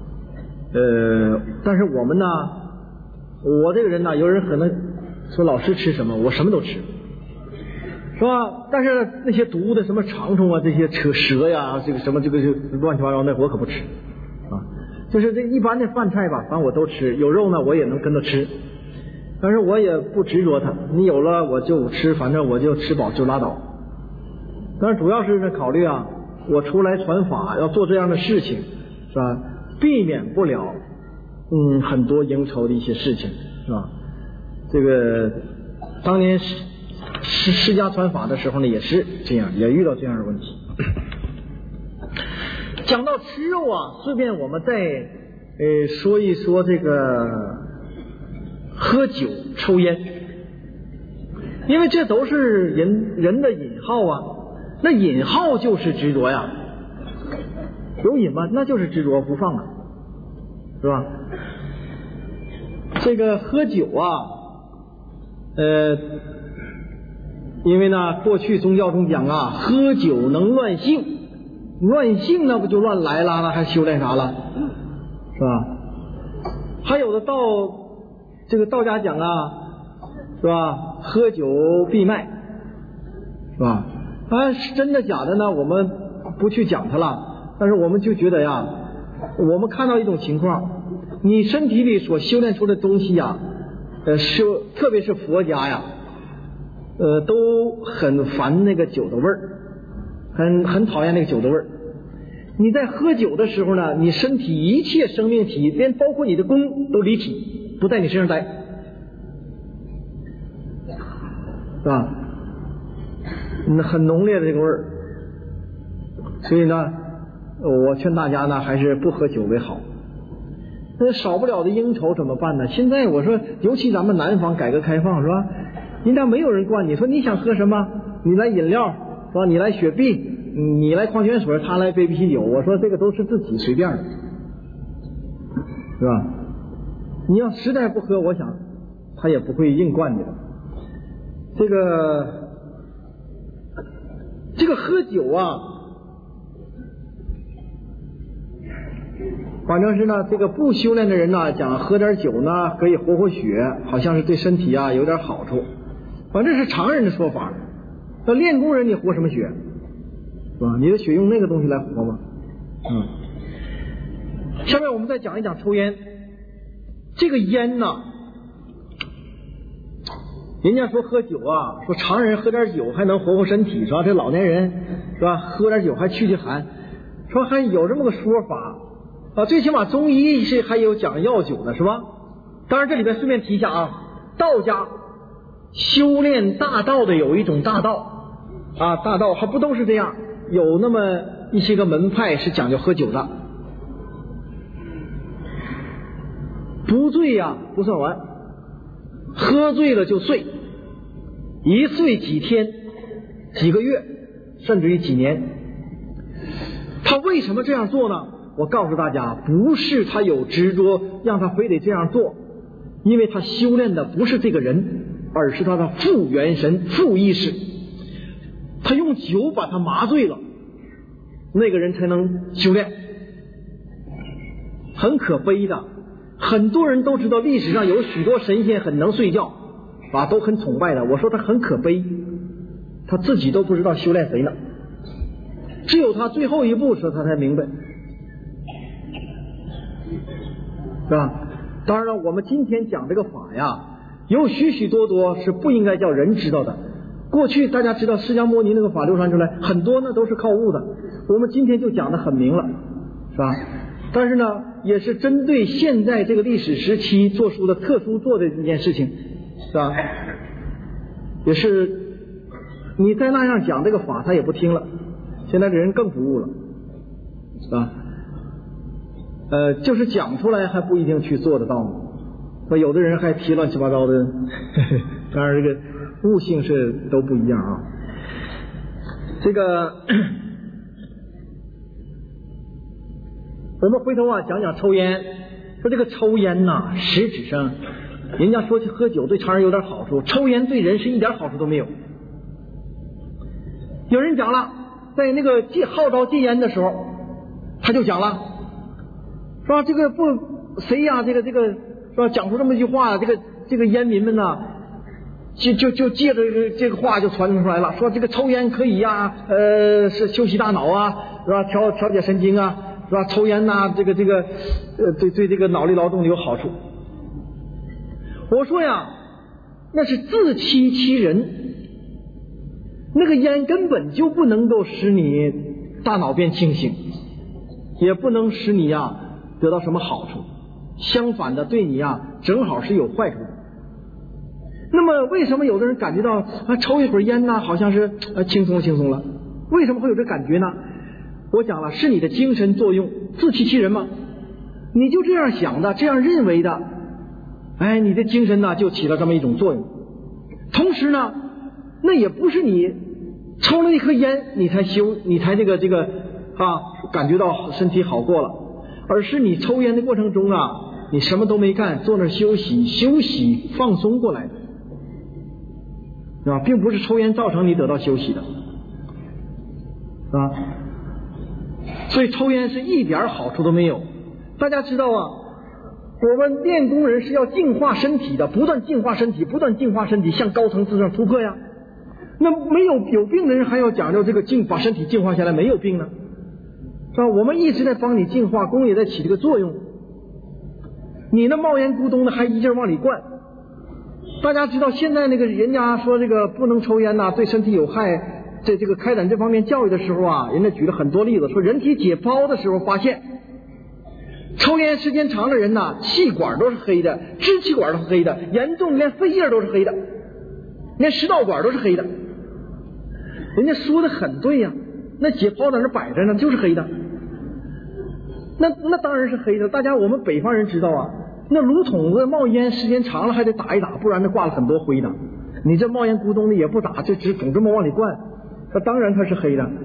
但是我们呢，我这个人呢，有人可能说老师吃什么，我什么都吃，是吧？但是那些毒的什么长虫啊，这些蛇呀，这个什么这个乱七八糟那我可不吃啊。就是这一般的饭菜吧，反正我都吃，有肉呢我也能跟着吃。但是我也不执着它，你有了我就吃，反正我就吃饱就拉倒。但是主要是考虑啊，我出来传法要做这样的事情，是吧？避免不了很多应酬的一些事情，是吧？这个当年释迦传法的时候呢，也是这样，也遇到这样的问题。讲到吃肉啊，顺便我们再说一说这个喝酒抽烟，因为这都是人的引号啊。那引号就是执着呀，有瘾吗？那就是执着不放啊，是吧？这个喝酒啊，因为呢过去宗教中讲啊，喝酒能乱性，乱性那不就乱来了，那还修炼啥了，是吧？还有的这个道家讲啊，是吧？喝酒闭脉，是吧？当然是真的假的呢，我们不去讲它了。但是我们就觉得呀，我们看到一种情况，你身体里所修炼出的东西呀，特别是佛家呀，都很烦那个酒的味儿，很讨厌那个酒的味儿。你在喝酒的时候呢，你身体一切生命体，连包括你的功都离体，不在你身上待，是吧？很浓烈的这个味儿。所以呢，我劝大家呢，还是不喝酒为好。那少不了的应酬怎么办呢？现在我说，尤其咱们南方改革开放，是吧？人家没有人管你，说你想喝什么，你来饮料，是吧？你来雪碧，你来矿泉水，他来杯啤酒。我说这个都是自己随便的，是吧？你要实在不喝，我想他也不会硬灌你的。这个喝酒啊，反正是呢，这个不修炼的人呢，讲喝点酒呢可以活血，好像是对身体啊有点好处。反正是常人的说法。那练功人你活什么血，是吧？你的血用那个东西来活吗？下面我们再讲一讲抽烟。这个烟呢，人家说喝酒啊，说常人喝点酒还能活身体，是吧？这老年人是吧，喝点酒还驱寒，说还有这么个说法啊。最起码中医是还有讲药酒的，是吧？当然这里边顺便提一下啊，道家修炼大道的有一种大道啊，大道还不都是这样，有那么一些个门派是讲究喝酒的。不醉呀不算完，喝醉了就睡，一睡几天几个月甚至于几年。他为什么这样做呢？我告诉大家，不是他有执着让他非得这样做，因为他修炼的不是这个人，而是他的副元神副意识。 他用酒把他麻醉了，那个人才能修炼。很可悲的，很多人都知道历史上有许多神仙很能睡觉啊，都很崇拜的。我说他很可悲，他自己都不知道修炼谁呢，只有他最后一步时他才明白，是吧？当然了，我们今天讲这个法呀，有许许多多是不应该叫人知道的。过去大家知道释迦牟尼那个法流传出来，很多呢都是靠悟的，我们今天就讲得很明了，是吧？但是呢，也是针对现在这个历史时期做出的特殊做的一件事情，是吧？也是你再那样讲这个法，他也不听了。现在的人更不悟了，是吧？就是讲出来还不一定去做得到呢。说有的人还提乱七八糟的，当然这个悟性是都不一样啊。这个我们回头啊讲讲抽烟，说这个抽烟呐，实质上人家说去喝酒对常人有点好处，抽烟对人是一点好处都没有。有人讲了，在那个号召戒烟的时候，他就讲了，说这个不谁呀、这个说讲出这么一句话，这个烟民们呐，就借着这个话就传出来了，说这个抽烟可以呀，是休息大脑啊，是吧？调节神经啊，是吧？抽烟呐，对这个脑力劳动有好处。我说呀，那是自欺欺人，那个烟根本就不能够使你大脑变清醒，也不能使你呀得到什么好处，相反的对你呀正好是有坏处的。那么为什么有的人感觉到抽一会儿烟呢，好像是轻松了？为什么会有这感觉呢？我讲了，是你的精神作用，自欺欺人嘛。你就这样想的，这样认为的，你的精神呢就起了这么一种作用。同时呢，那也不是你抽了一颗烟你才这个感觉到身体好过了，而是你抽烟的过程中啊，你什么都没干，坐那休息放松过来的，是吧？并不是抽烟造成你得到休息的，啊，所以抽烟是一点好处都没有。大家知道啊，我们练功人是要净化身体的，不断净化身体，向高层次上突破呀。那没有病的人还要讲究这个把身体净化下来，没有病呢，是吧？我们一直在帮你净化，功也在起这个作用。你那冒烟咕咚的还一劲往里灌。大家知道现在那个人家说这个不能抽烟呐，对身体有害，在这个开展这方面教育的时候啊，人家举了很多例子，说人体解剖的时候发现，抽烟时间长的人呐，气管都是黑的，支气管都是黑的，严重连肺叶都是黑的，连食道管都是黑的。人家说的很对呀，那解剖在那摆着呢，就是黑的。那当然是黑的。大家我们北方人知道啊，那炉筒子冒烟时间长了还得打一打，不然那挂了很多灰的。你这冒烟咕咚的也不打，就总这么往里灌，那当然它是黑的，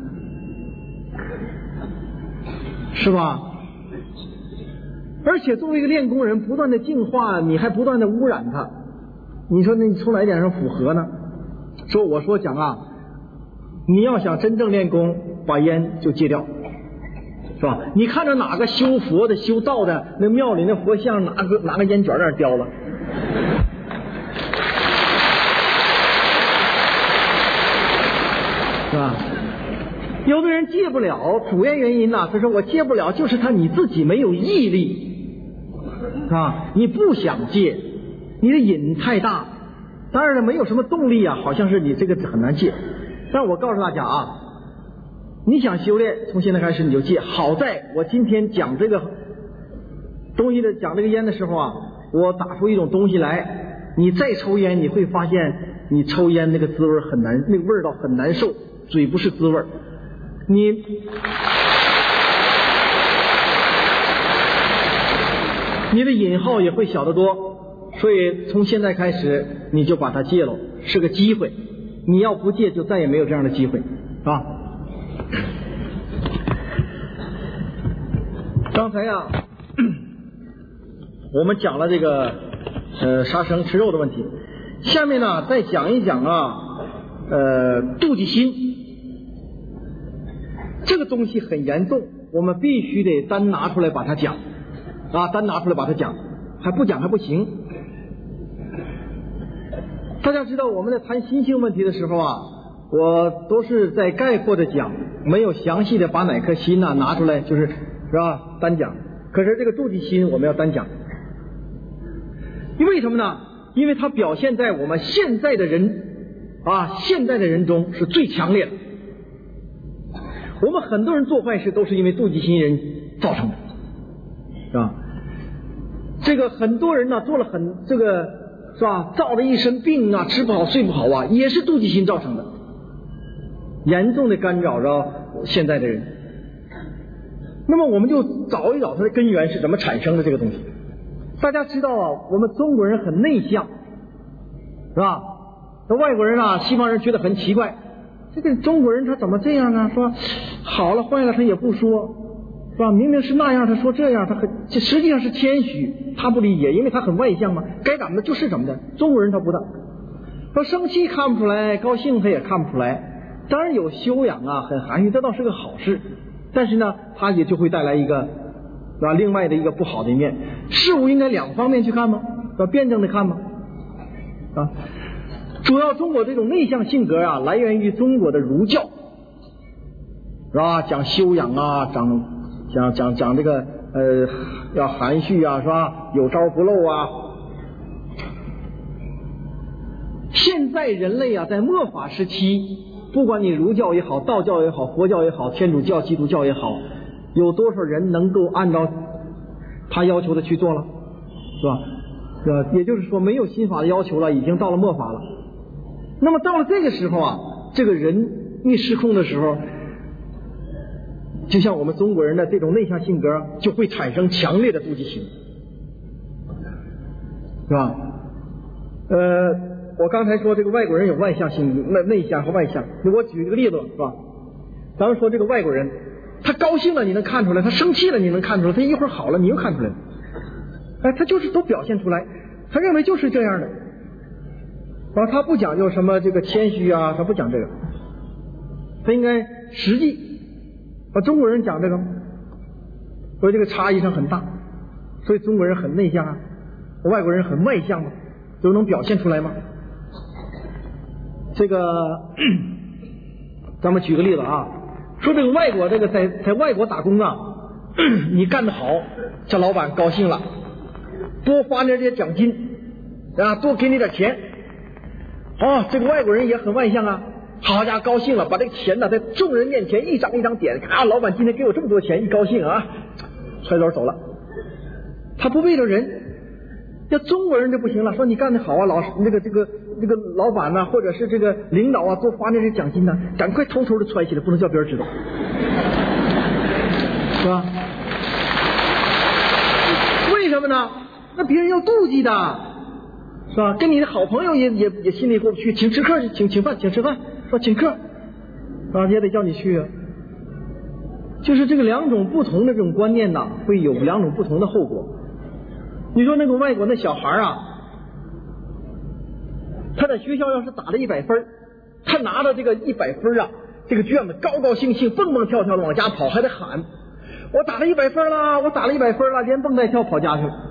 是吧？而且作为一个练功人，不断的净化，你还不断的污染它，你说那你从哪一点上符合呢？我说讲啊，你要想真正练功，把烟就戒掉，是吧？你看着哪个修佛的修道的，那庙里那佛像拿个烟卷在那叼了，是吧？有的人戒不了，主要原因呢，他说我戒不了，就是你自己没有毅力啊，你不想戒，你的瘾太大，当然了，没有什么动力啊，好像是你这个很难戒。但我告诉大家啊，你想修炼，从现在开始你就戒。好在我今天讲这个东西的，讲这个烟的时候啊，我打出一种东西来，你再抽烟，你会发现你抽烟那个滋味很难，那个味道很难受，嘴不是滋味，你的瘾号也会小得多。所以从现在开始你就把它戒了，是个机会，你要不戒就再也没有这样的机会啊。刚才啊我们讲了这个杀生吃肉的问题，下面呢再讲一讲啊妒忌心，这个东西很严重，我们必须得单拿出来把它讲单拿出来把它讲，还不讲还不行。大家知道我们在谈心性问题的时候我都是在概括的讲，没有详细的把哪颗心拿出来，是吧单讲。可是这个妒忌心我们要单讲，因为什么呢？因为它表现在我们现在的人中是最强烈的。我们很多人做坏事都是因为妒忌心人造成的，是吧？这个很多人做了是吧，造了一身病吃不好睡不好也是妒忌心造成的，严重的干扰着现在的人。那么我们就找一找它的根源是怎么产生的这个东西。大家知道我们中国人很内向，是吧？那外国人西方人觉得很奇怪，这个中国人他怎么这样呢？说好了坏了他也不说，是吧？明明是那样他说这样，这实际上是谦虚，他不理解，因为他很外向嘛，该怎么的就是怎么的。中国人他不的，说生气看不出来，高兴他也看不出来。当然有修养很含蓄，这倒是个好事，但是呢他也就会带来一个是吧另外的一个不好的一面。事物应该两方面去看吗？要辩证的看吗？主要中国这种内向性格来源于中国的儒教，是吧？讲修养讲这个要含蓄是吧？有招不漏现在人类在末法时期，不管你儒教也好，道教也好，佛教也好，天主教基督教也好，有多少人能够按照他要求的去做了，是吧？也就是说没有新法的要求了，已经到了末法了。那么到了这个时候这个人一失控的时候，就像我们中国人的这种内向性格就会产生强烈的妒忌心，是吧？我刚才说这个外国人有外向性，内向和外向。我举一个例子，是吧？咱们说这个外国人，他高兴了你能看出来，他生气了你能看出来，他一会儿好了你又看出来了，他就是都表现出来，他认为就是这样的。然后他不讲究什么这个谦虚他不讲这个，他应该实际。中国人讲这个，所以这个差异上很大，所以中国人很内向外国人很外向都能表现出来吗？这个咱们举个例子说这个外国这个在外国打工你干得好，这老板高兴了，多发点奖金多给你点钱。这个外国人也很外向好家伙高兴了，把这个钱在众人面前一张一张点，老板今天给我这么多钱，一高兴揣兜走了。他不为了人。要中国人就不行了，说你干得好这个老板或者是这个领导多发那些奖金赶快偷偷的揣起来，不能叫别人知道，是吧？为什么呢？那别人要妒忌的，是吧？跟你的好朋友也心里过不去，请吃客请饭请吃饭，说请客也得叫你去就是这个两种不同的这种观念会有两种不同的后果。你说那个外国那小孩他在学校要是打了100分，他拿到这个100分这个卷子高高兴兴蹦蹦跳跳的往家跑，还得喊我打了100分了，我打了100分了，连蹦带跳跑家去了。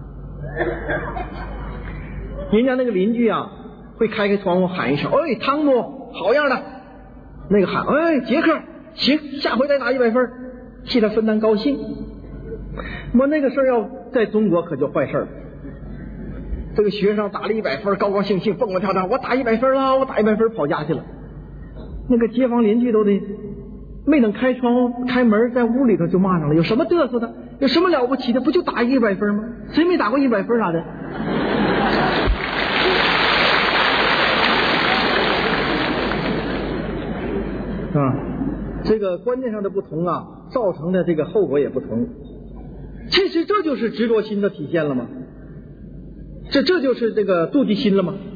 人家那个邻居会开窗户喊一声，汤姆好样的，那个喊杰克行，下回再打100分，替他分担高兴。那个事儿要在中国可就坏事了。这个学生打了100分，高高兴兴蹦蹦跳跳，我打100分了，我打100分跑家去了。那个街坊邻居都得没等开窗户开门，在屋里头就骂上了，有什么嘚瑟的，有什么了不起的，不就打100分吗？谁没打过100分啥的？这个观念上的不同造成的这个后果也不同。其实这就是执着心的体现了吗？这就是这个妒忌心了吗？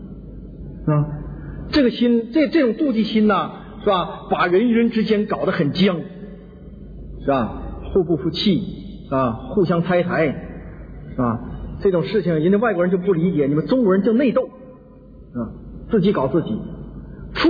这个心这种妒忌心是吧，把人与人之间搞得很僵，是吧？互不服气互相拆台，是吧？这种事情人家外国人就不理解，你们中国人就内斗自己搞自己，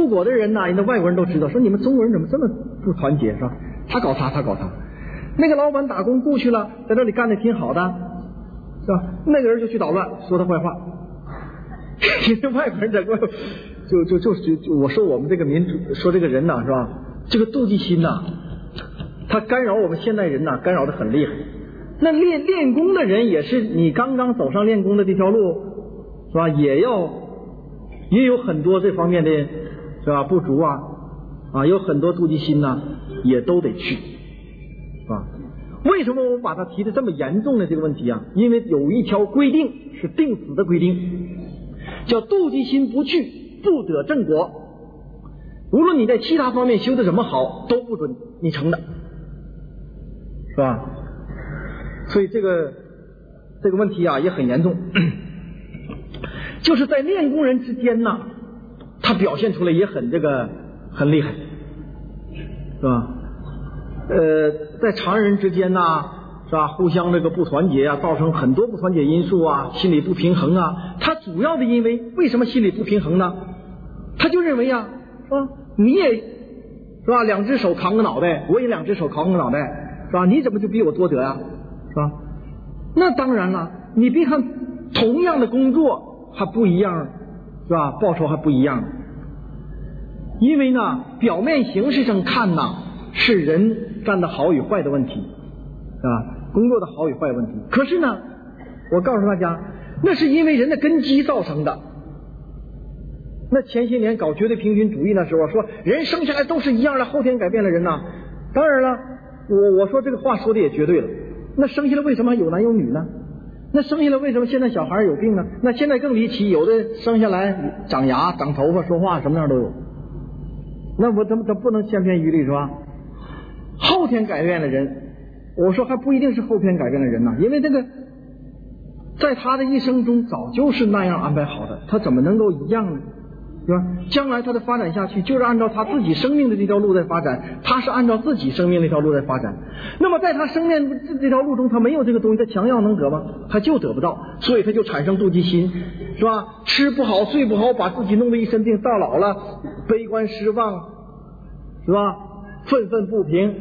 出国的人呐，人家外国人都知道，说你们中国人怎么这么不团结，是吧？他搞他，他搞他。那个老板打工雇去了，在这里干的挺好的，是吧？那个人就去捣乱，说他坏话。因为外国人在过，就我说我们这个民族，说这个人呐，是吧？这个妒忌心呐，他干扰我们现代人呐，干扰的很厉害。那练功的人也是，你刚刚走上练功的这条路，是吧？也有很多这方面的，是吧？不足啊，有很多妒忌心呐，也都得去，是吧？为什么我把它提的这么严重的这个问题啊？因为有一条规定是定死的规定，叫妒忌心不去，不得正果。无论你在其他方面修的怎么好，都不准你成的，是吧？所以这个问题啊也很严重，就是在练功人之间呢，他表现出来也很厉害，是吧？在常人之间呢，是吧？互相这个不团结啊，造成很多不团结因素啊，心理不平衡啊。他主要的因为什么心理不平衡呢？他就认为啊，是吧？你也是吧，两只手扛个脑袋，我也两只手扛个脑袋，是吧？你怎么就比我多得呀？是吧？那当然了，你别看同样的工作还不一样，是吧？报酬还不一样，因为呢，表面形式上看呢，是人干的好与坏的问题，是吧？工作的好与坏问题。可是呢，我告诉大家，那是因为人的根基造成的。那前些年搞绝对平均主义的时候说，人生下来都是一样的，后天改变了人呐。当然了，我说这个话说的也绝对了。那生下来为什么有男有女呢？那生下来为什么现在小孩有病呢？那现在更离奇，有的生下来长牙、长头发、说话什么样都有。那我怎么不能千篇一律是吧？后天改变了人，我说还不一定是后天改变了人呢，因为这个在他的一生中早就是那样安排好的，他怎么能够一样呢？是吧？将来他的发展下去，就是按照他自己生命的这条路在发展，他是按照自己生命那条路在发展。那么在他生命这条路中，他没有这个东西，他想要能得吗？他就得不到，所以他就产生妒忌心，是吧？吃不好睡不好，把自己弄得一身病，到老了悲观失望，是吧？愤愤不平，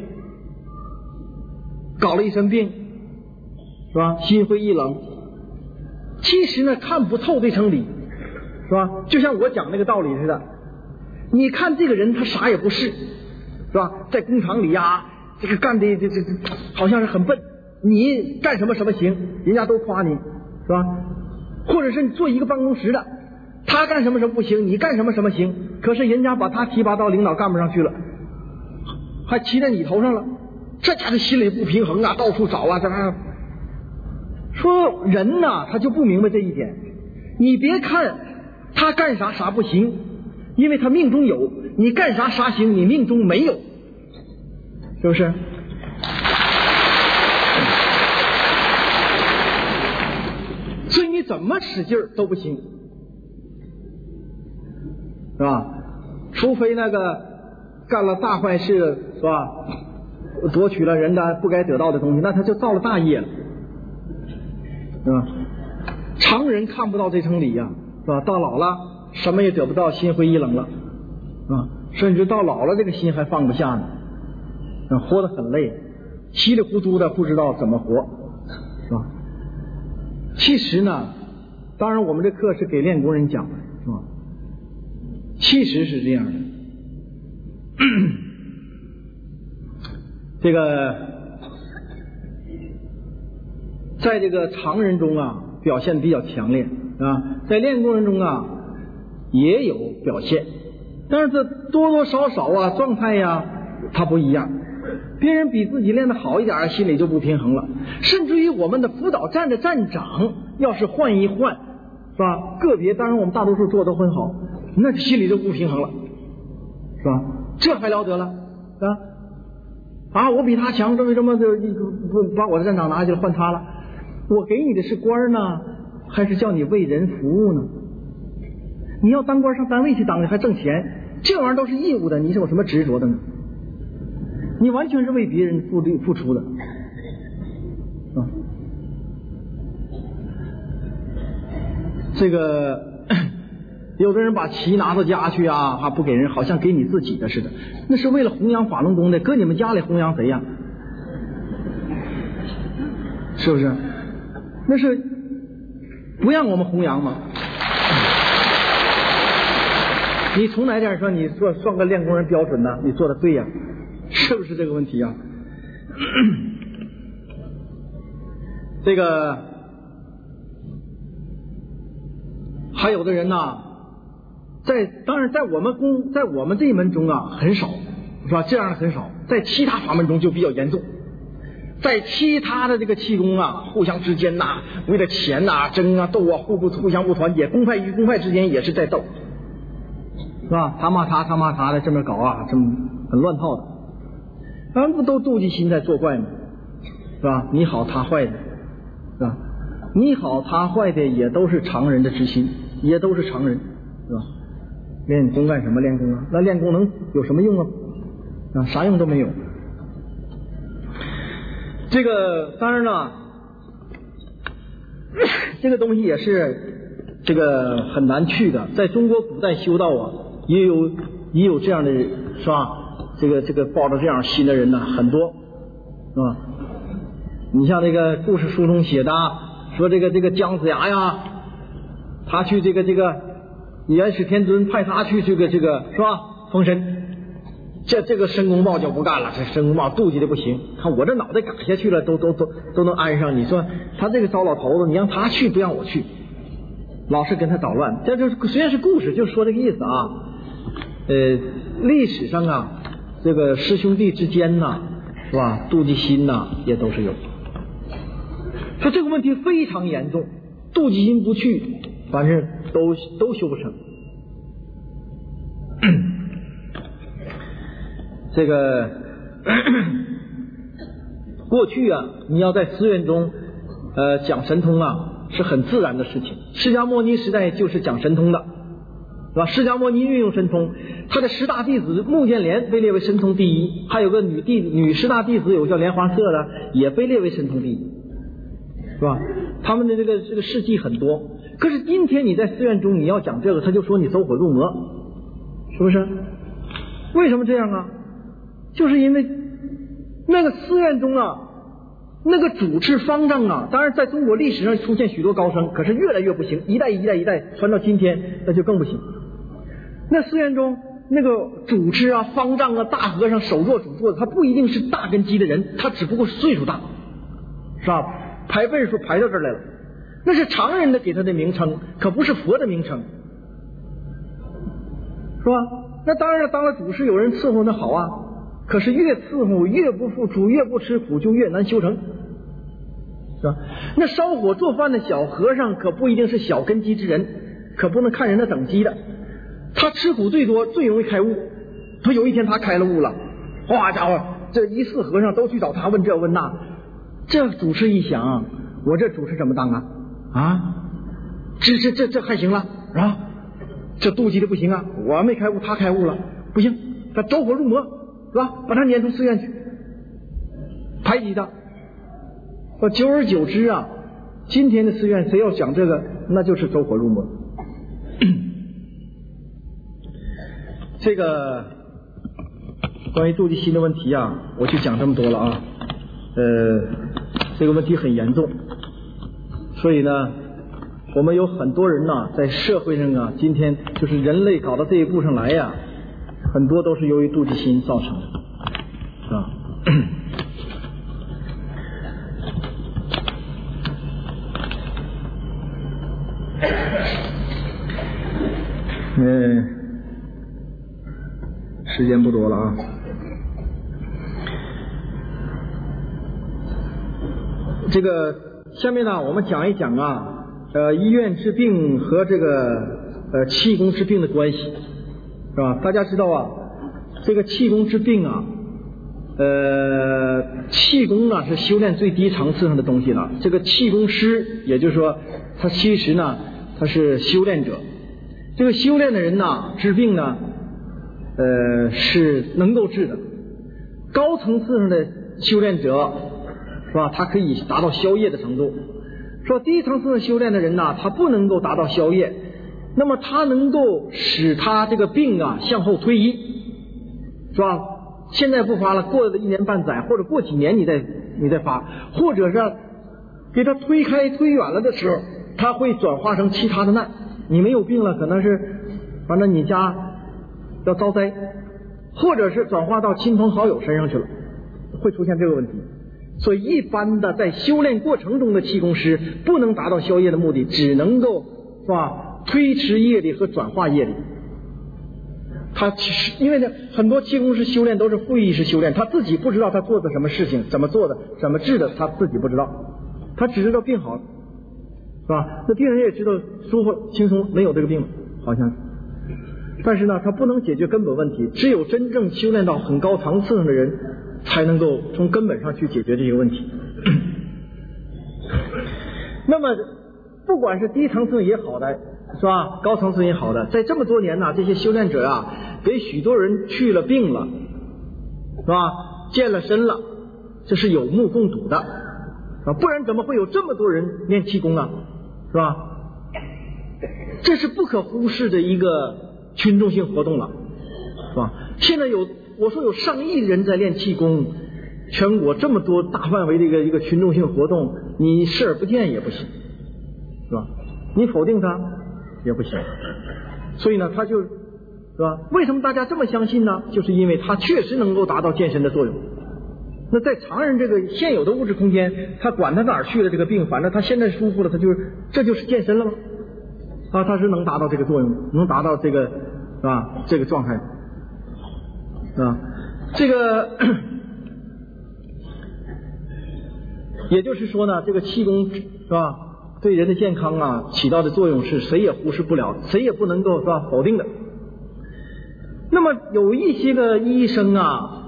搞了一身病，是吧？心灰意冷。其实呢，看不透这层理，是吧？就像我讲那个道理似的，你看这个人他啥也不是，是吧？在工厂里呀，这个干的这好像是很笨，你干什么什么行，人家都夸你，是吧？或者是你做一个办公室的，他干什么什么不行，你干什么什么行，可是人家把他提拔到领导干部上去了，还骑在你头上了，这家的心理不平衡啊，到处找啊，这样说人呐，他就不明白这一点。你别看他干啥啥不行，因为他命中有，你干啥啥行，你命中没有，是不是？所以你怎么使劲都不行，是吧？除非那个干了大坏事，是吧？夺取了人的不该得到的东西，那他就造了大业了，是吧？常人看不到这层理呀，是吧？到老了什么也得不到，心灰意冷了，啊，甚至到老了这个心还放不下呢，活得很累，稀里糊涂的不知道怎么活，是吧？其实呢，当然我们这课是给练功人讲的，是吧？其实是这样的，这个在这个常人中啊表现比较强烈啊，在练功人中啊也有表现，但是这多多少少啊状态呀它不一样，别人比自己练得好一点，心里就不平衡了。甚至于我们的辅导站的站长要是换一换，是吧？个别当然我们大多数做得都很好，那心里就不平衡了，是吧？这还了得了啊！我比他强，为什么就不把我的站长拿去了换他了？我给你的是官呢，还是叫你为人服务呢？你要当官上单位去当的还挣钱，这玩意儿都是义务的，你是有什么执着的呢？你完全是为别人付出的啊！这个有的人把旗拿到家去啊，还不给人，好像给你自己的似的，那是为了弘扬法轮功的，搁你们家里弘扬谁呀？是不是？那是不让我们弘扬吗？你从哪点说你算个练功人标准呢？你做的对呀，是不是这个问题呀？这个还有的人呢，当然在我们这一门中啊很少，是吧？这样的很少，在其他法门中就比较严重。在其他的这个气功啊，互相之间呐，为了钱呐争啊斗啊，互相不团结，公派与公派之间也是在斗，是吧？他骂他的这么搞啊，这么很乱套的，咱们不都妒忌心在作怪吗？是吧？你好他坏的，是吧？你好他坏的也都是常人的之心，也都是常人，是吧？练功干什么？练功啊？那练功能有什么用啊？啥用都没有。这个当然了，这个东西也是这个很难去的。在中国古代修道啊，也有这样的人，是吧？这个抱着这样心的人呢，很多，是吧？你像这个故事书中写的，说这个姜子牙呀，他去这个元始天尊派他去这个是吧？封神。这个申公豹就不干了，这申公豹妒忌的不行，看我这脑袋嘎下去了，都能安上。你说他这个糟老头子，你让他去，不让我去，老是跟他捣乱。这就是虽然是故事，就说这个意思啊。历史上啊，这个师兄弟之间呐，是吧？妒忌心呐，也都是有。说这个问题非常严重，妒忌心不去，反正都修不成。这个过去啊，你要在寺院中讲神通啊，是很自然的事情。释迦牟尼时代就是讲神通的，是吧？释迦牟尼运用神通，他的10大弟子目犍连被列为神通第一，还有个女10大弟子有叫莲花色的，也被列为神通第一，是吧？他们的这个事迹很多。可是今天你在寺院中你要讲这个，他就说你走火入魔，是不是？为什么这样啊？就是因为那个寺院中啊，那个主持方丈啊，当然在中国历史上出现许多高僧，可是越来越不行，一代一代传到今天，那就更不行。那寺院中那个主持啊、方丈啊、大和尚首座主座，他不一定是大根基的人，他只不过是岁数大，是吧？排辈数排到这儿来了，那是常人的给他的名称，可不是佛的名称，是吧？那当然了，当了主持有人伺候那好啊，可是越伺候越不付出，越不吃苦，就越难修成，是吧？那烧火做饭的小和尚可不一定是小根基之人，可不能看人的等级的，他吃苦最多，最容易开悟。他有一天他开了悟了，哇家伙，这一寺和尚都去找他问这问那，这主持一想，我这主持怎么当啊？这还行了啊？这妒忌的不行啊！我没开悟，他开悟了，不行，他走火入魔，是吧？把他撵出寺院去，排挤他。久而久之啊，今天的寺院谁要讲这个，那就是走火入魔。这个关于妒忌心的问题啊，我就讲这么多了啊。这个问题很严重，所以呢，我们有很多人呢，在社会上啊，今天就是人类搞到这一步上来呀，很多都是由于妒忌心造成的，是吧？时间不多了啊。这个下面呢，我们讲一讲啊，医院治病和这个气功治病的关系，是吧？大家知道啊，这个气功治病啊，气功呢是修炼最低层次上的东西了。这个气功师，也就是说，他其实呢，他是修炼者。这个修炼的人呢，治病呢，是能够治的。高层次上的修炼者，是吧？他可以达到消业的程度。说低层次的修炼的人呢，他不能够达到消业， 那么它能够使他这个病啊向后推移，是吧？现在不发了，过了1年半载或者过几年你再发，或者是给他推远了的时候，他会转化成其他的难。你没有病了，可能是反正你家要遭灾，或者是转化到亲朋好友身上去了，会出现这个问题。所以一般的在修炼过程中的气功师不能达到消业的目的，只能够是吧推迟业力和转化业力。他其实因为呢，很多气功师修炼都是负意识修炼，他自己不知道他做的什么事情，怎么做的，怎么治的，他自己不知道，他只知道病好了，是吧？那病人也知道舒服轻松，没有这个病好像，但是呢，他不能解决根本问题。只有真正修炼到很高层次上的人，才能够从根本上去解决这些问题。那么不管是低层次也好的，是吧？高层次也好的，在这么多年呢，这些修炼者啊，给许多人去了病了，是吧？健了身了，这是有目共睹的啊，不然怎么会有这么多人练气功啊？是吧？这是不可忽视的一个群众性活动了，是吧？现在我说有上亿人在练气功，全国这么多大范围的一个群众性活动，你视而不见也不行，是吧？你否定它也不行。所以呢，它就是吧？为什么大家这么相信呢？就是因为它确实能够达到健身的作用。那在常人这个现有的物质空间，他管他哪儿去了这个病，反正他现在舒服了，这就是健身了吗？啊，他是能达到这个作用，能达到这个是吧？这个状态啊，这个也就是说呢，这个气功是吧，对人的健康啊起到的作用是谁也忽视不了，谁也不能够是吧否定的。那么有一些个医生啊，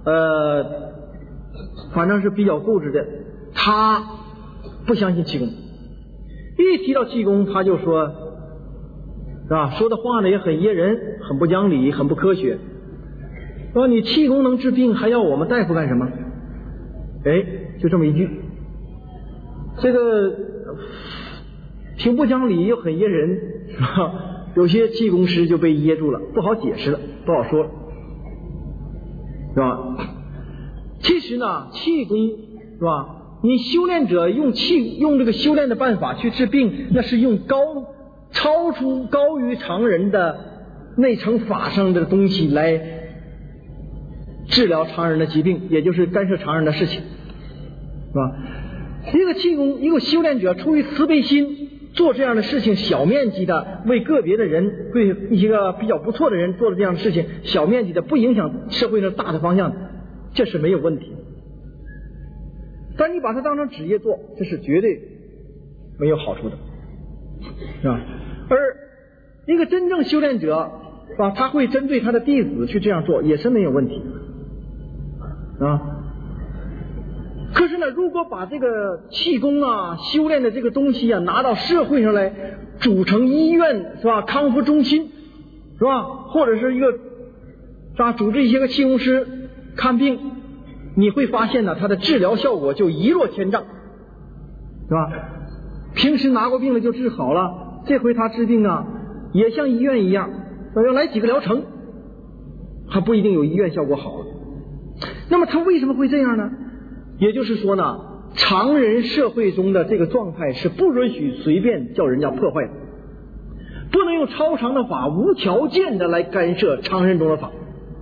反正是比较固执的，他不相信气功，一提到气功他就说，是吧？说的话呢也很噎人，很不讲理，很不科学。说你气功能治病，还要我们大夫干什么？哎，就这么一句，这个挺不讲理又很噎人，是吧？有些气功师就被噎住了，不好解释了，不好说了，是吧？其实呢，气功是吧？你修炼者用这个修炼的办法去治病，那是用超出高于常人的内层法上的东西来治疗常人的疾病，也就是干涉常人的事情，是吧？一个气功，一个修炼者出于慈悲心做这样的事情，小面积的为个别的人，对一些个比较不错的人做的这样的事情，小面积的不影响社会的大的方向，这是没有问题。但你把它当成职业做，这是绝对没有好处的，是吧？而一个真正修炼者啊，他会针对他的弟子去这样做，也是没有问题啊。可是呢，如果把这个气功啊、修炼的这个东西啊拿到社会上来，组成医院是吧、康复中心是吧，或者是一个是吧，组织一些个气功师看病，你会发现呢，它的治疗效果就一落千丈，是吧？平时拿过病了就治好了，这回他治病啊，也像医院一样，要来几个疗程，还不一定有医院效果好了。那么他为什么会这样呢？也就是说呢，常人社会中的这个状态是不允许随便叫人家破坏的，不能用超常的法无条件的来干涉常人中的法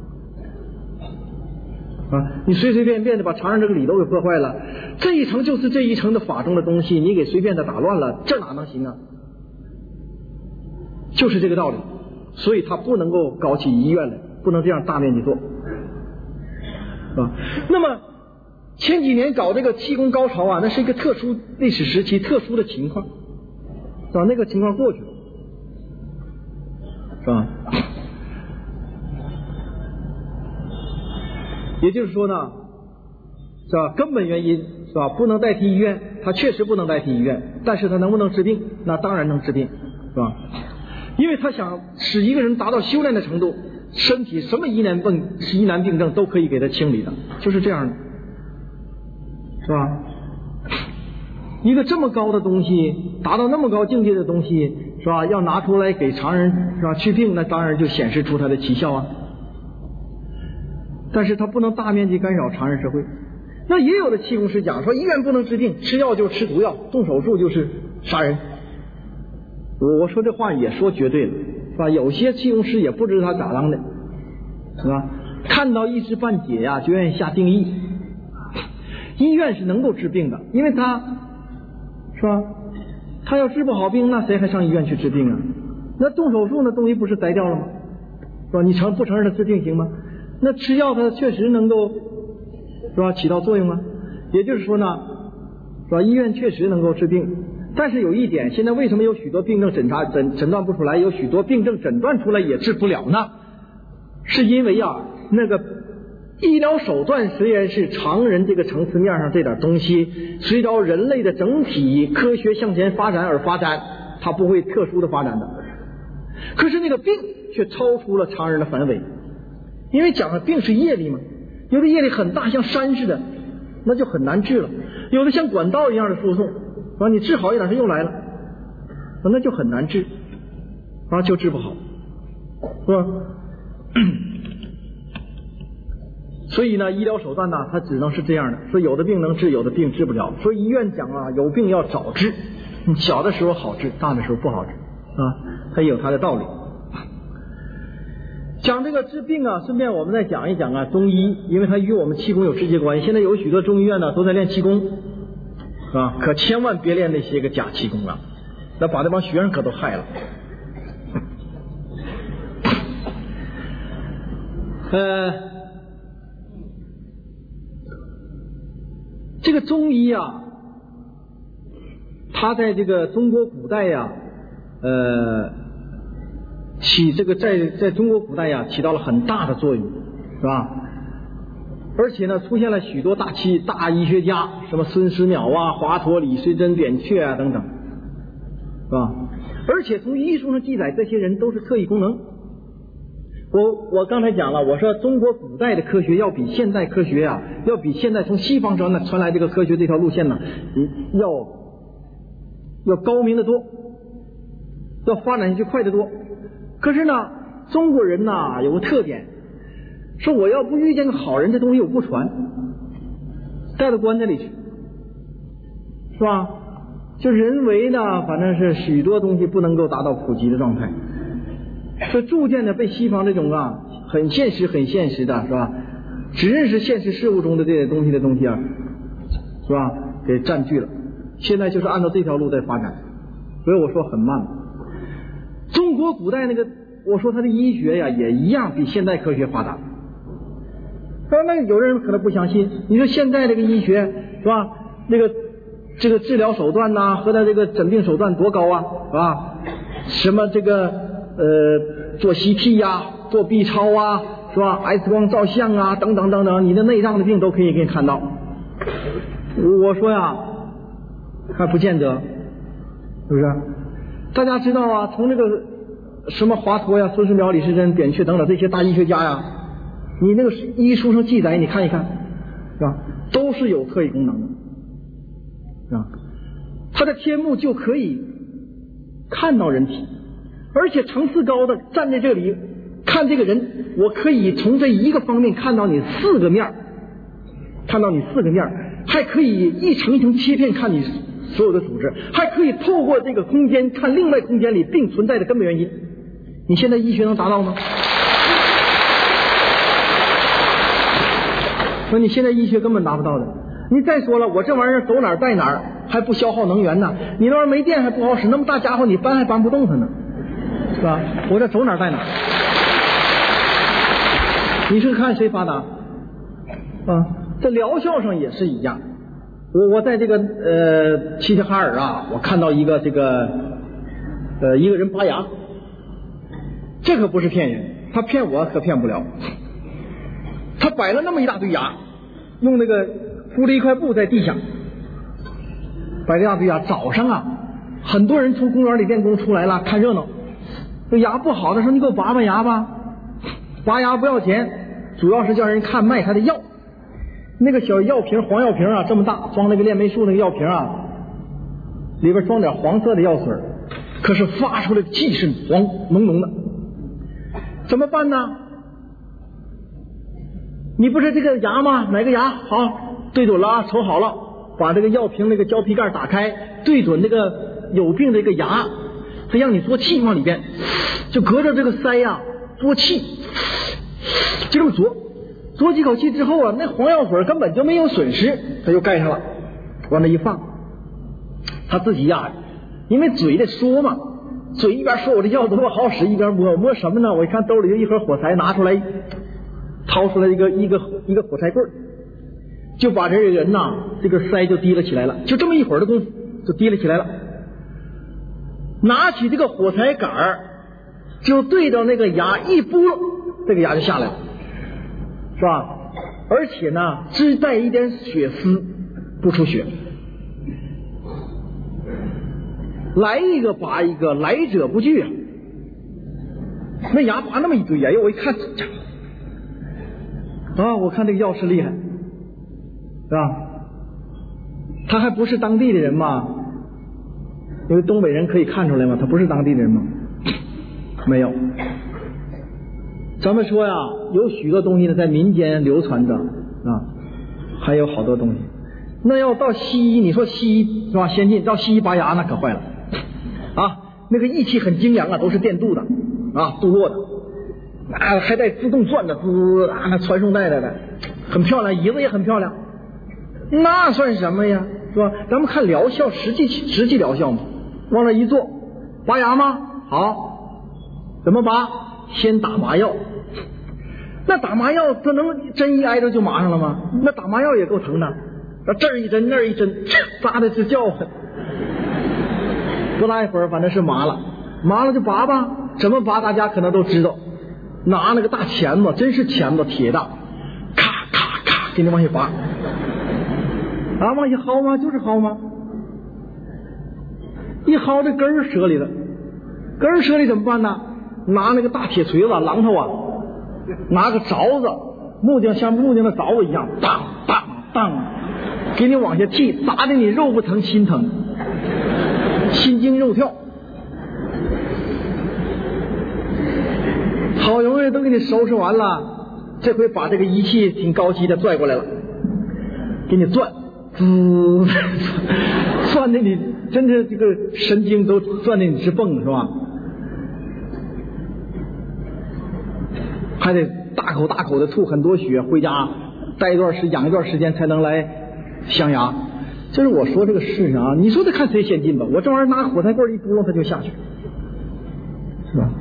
啊！你随随便便的把常人这个理都给破坏了，这一层就是这一层的法中的东西，你给随便的打乱了，这哪能行啊？就是这个道理，所以他不能够搞起医院来，不能这样大面积做啊。那么前几年搞这个气功高潮啊，那是一个特殊历史时期特殊的情况，是吧？那个情况过去了，是吧？也就是说呢，是吧？根本原因是吧？不能代替医院，它确实不能代替医院，但是它能不能治病？那当然能治病，是吧？因为他想使一个人达到修炼的程度，身体什么疑难病症都可以给他清理的，就是这样的，是吧？一个这么高的东西，达到那么高境界的东西，是是吧？要拿出来给常人是吧治病，那当然就显示出它的奇效啊。但是它不能大面积干扰常人社会。那也有的气功师讲说，医院不能治病，吃药就是吃毒药，动手术就是杀人。我说这话也说绝对了，是吧？有些气功师也不知他咋当的，是吧？看到一知半解呀，就愿意下定义。医院是能够治病的，因为他是吧？他要治不好病，那谁还上医院去治病啊？那动手术那东西不是摘掉了吗？是吧？你不承认他治病行吗？那吃药它确实能够是吧起到作用啊。也就是说呢，是吧？医院确实能够治病，但是有一点，现在为什么有许多病症诊断不出来，有许多病症诊断出来也治不了呢？是因为啊，那个医疗手段虽然是常人这个层次面上这点东西，随着人类的整体科学向前发展而发展，它不会特殊的发展的。可是那个病却超出了常人的范围，因为讲的病是业力嘛，有的业力很大，像山似的，那就很难治了；有的像管道一样的输送，啊，你治好一点，它又来了，那就很难治，啊，就治不好，是吧？所以呢，医疗手段呢，它只能是这样的，说有的病能治，有的病治不了。所以医院讲啊，有病要早治，小的时候好治，大的时候不好治啊，它也有它的道理。讲这个治病啊，顺便我们再讲一讲啊中医，因为它与我们气功有直接关系。现在有许多中医院呢都在练气功啊，可千万别练那些个假气功了，那把这帮学生可都害了。这个中医啊，它在这个中国古代呀，起这个在中国古代呀起到了很大的作用，是吧？而且呢，出现了许多大医学家，什么孙思邈啊、华佗、李时珍、扁鹊啊等等，是吧？而且从医书上记载，这些人都是特异功能。我刚才讲了，我说中国古代的科学要比现代科学啊，要比现在从西方传来这个科学这条路线呢，要高明的多，要发展下去快得多。可是呢，中国人呐有个特点，说我要不遇见个好人，这东西我不传，带到棺材里去，是吧？就人为呢，反正是许多东西不能够达到普及的状态。这逐渐的被西方这种啊很现实的，是吧？只认识现实事物中的这些东西啊，是吧？给占据了。现在就是按照这条路在发展，所以我说很慢。中国古代那个，我说他的医学呀也一样比现代科学发达。那有的人可能不相信，你说现在这个医学是吧？这个治疗手段呐，和他这个诊病手段多高啊，是吧？什么这个做 CT 呀，做 B 超啊，是吧 ？X 光照相啊，等等等等，你的内脏的病都可以给你看到。我说呀，还不见得，是不是？大家知道啊，从这个什么华佗呀、孙思邈、李时珍、扁鹊等等这些大医学家呀，你那个医书上记载，你看一看，是吧？都是有特异功能的，是吧？他的天目就可以看到人体。而且层次高的站在这里看这个人，我可以从这一个方面看到你4个面，还可以一层一层切片看你所有的组织，还可以透过这个空间看另外空间里病存在的根本原因。你现在医学能达到吗？说你现在医学根本达不到的。你再说了，我这玩意儿走哪儿带哪儿，还不消耗能源呢？你那玩意儿没电还不好使，那么大家伙你搬还搬不动它呢，是吧？我这走哪儿带哪儿，你是看谁发达啊？在疗效上也是一样。我在这个齐齐哈尔啊，我看到一个一个人拔牙，这可不是骗人，他骗我可骗不了。他摆了那么一大堆牙，用那个铺了一块布在地上，摆了一大堆牙。早上啊，很多人从公园里练功出来了看热闹，这牙不好的说你给我拔拔牙吧，拔牙不要钱，主要是叫人看卖他的药。那个小药瓶，黄药瓶啊，这么大，装那个链霉素那个药瓶啊，里边装点黄色的药水， 可是发出来的气是浓浓的，怎么办呢？你不是这个牙吗？哪个牙？好，对准了啊，瞅好了，把这个药瓶那个胶皮盖打开，对准那个有病的这个牙，再让你嘬气往里边，就隔着这个腮呀嘬气，就这么嘬几口气之后啊，那黄药水根本就没有损失，他就盖上了，往那一放，他自己呀，因为嘴得说嘛，嘴一边说我这药多么好使，一边摸什么呢？我一看兜里有一盒火柴，拿出来，掏出来一个火柴棍，就把这个人呐，这个腮就提了起来了，就这么一会儿的功夫就提了起来了。拿起这个火柴杆就对着那个牙一拨，这个牙就下来了，是吧？而且呢，只带一点血丝，不出血。来一个拔一个，来者不拒啊！那牙拔那么一堆呀，我一看，我看这个药师厉害，是吧？他还不是当地的人嘛？因为东北人可以看出来嘛，他不是当地人嘛？没有。咱们说呀，有许多东西呢在民间流传着啊，还有好多东西。那要到西医，你说西医是吧？先进，到西医拔牙那可坏了啊！那个仪器很精良啊，都是电镀的啊，镀过的，还带自动转的，那传送带来的，很漂亮，椅子也很漂亮。那算什么呀？是吧？咱们看疗效，实际疗效嘛，往那一坐，拔牙吗？好，怎么拔？先打麻药。那打麻药，它能针一挨着就麻上了吗？那打麻药也够疼的，这儿一针那儿一针，扎的是叫唤。不大一会儿，反正是麻了就拔吧。怎么拔？大家可能都知道，拿那个大钳子，真是钳子，铁的，咔咔咔，给你往下拔。往下薅吗？就是薅吗？一薅这根儿折里了，根儿折里怎么办呢？拿那个大铁锤子，榔头啊，拿个凿子，像木匠的凿子一样，当当当，给你往下剃，打的你肉不疼心疼，心惊肉跳。好容易都给你收拾完了，这回把这个仪器挺高级的拽过来了，给你转，转的你真是这个神经都转的你直蹦，是吧？还得大口大口的吐很多血，回家待养一段时间才能来镶牙。这是我说这个事情啊，你说得看谁先进吧。我这玩意儿拿火柴棍一拨弄，它就下去，是吧？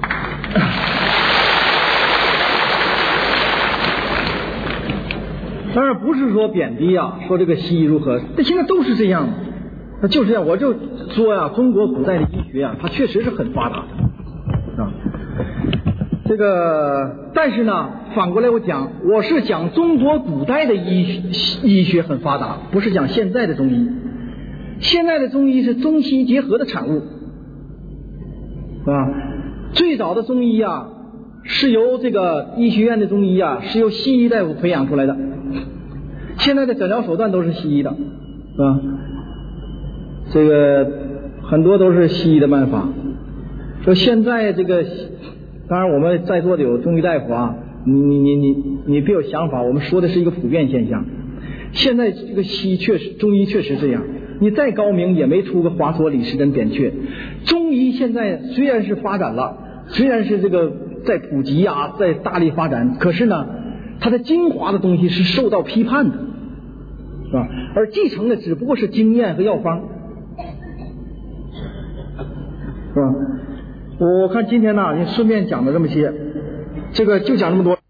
当然不是说贬低啊，说这个西医如何，这现在都是这样，那就是这样。我就说呀，中国古代的医学啊，它确实是很发达的啊。这个，但是呢，反过来我是讲中国古代的医学很发达，不是讲现在的中医。现在的中医是中西结合的产物，啊，最早的中医啊，是由这个医学院的中医啊，是由西医大夫培养出来的。现在的诊疗手段都是西医的，啊，这个很多都是西医的办法。说现在这个。当然我们在座的有中医大夫啊，你别有想法，我们说的是一个普遍现象。现在这个中医确实这样，你再高明也没出个华佗李时珍扁鹊。中医现在虽然是发展了，虽然是这个在普及啊，在大力发展，可是呢，它的精华的东西是受到批判的，是吧？而继承的只不过是经验和药方，是吧？我看今天呢，你顺便讲了这么些，这个就讲这么多。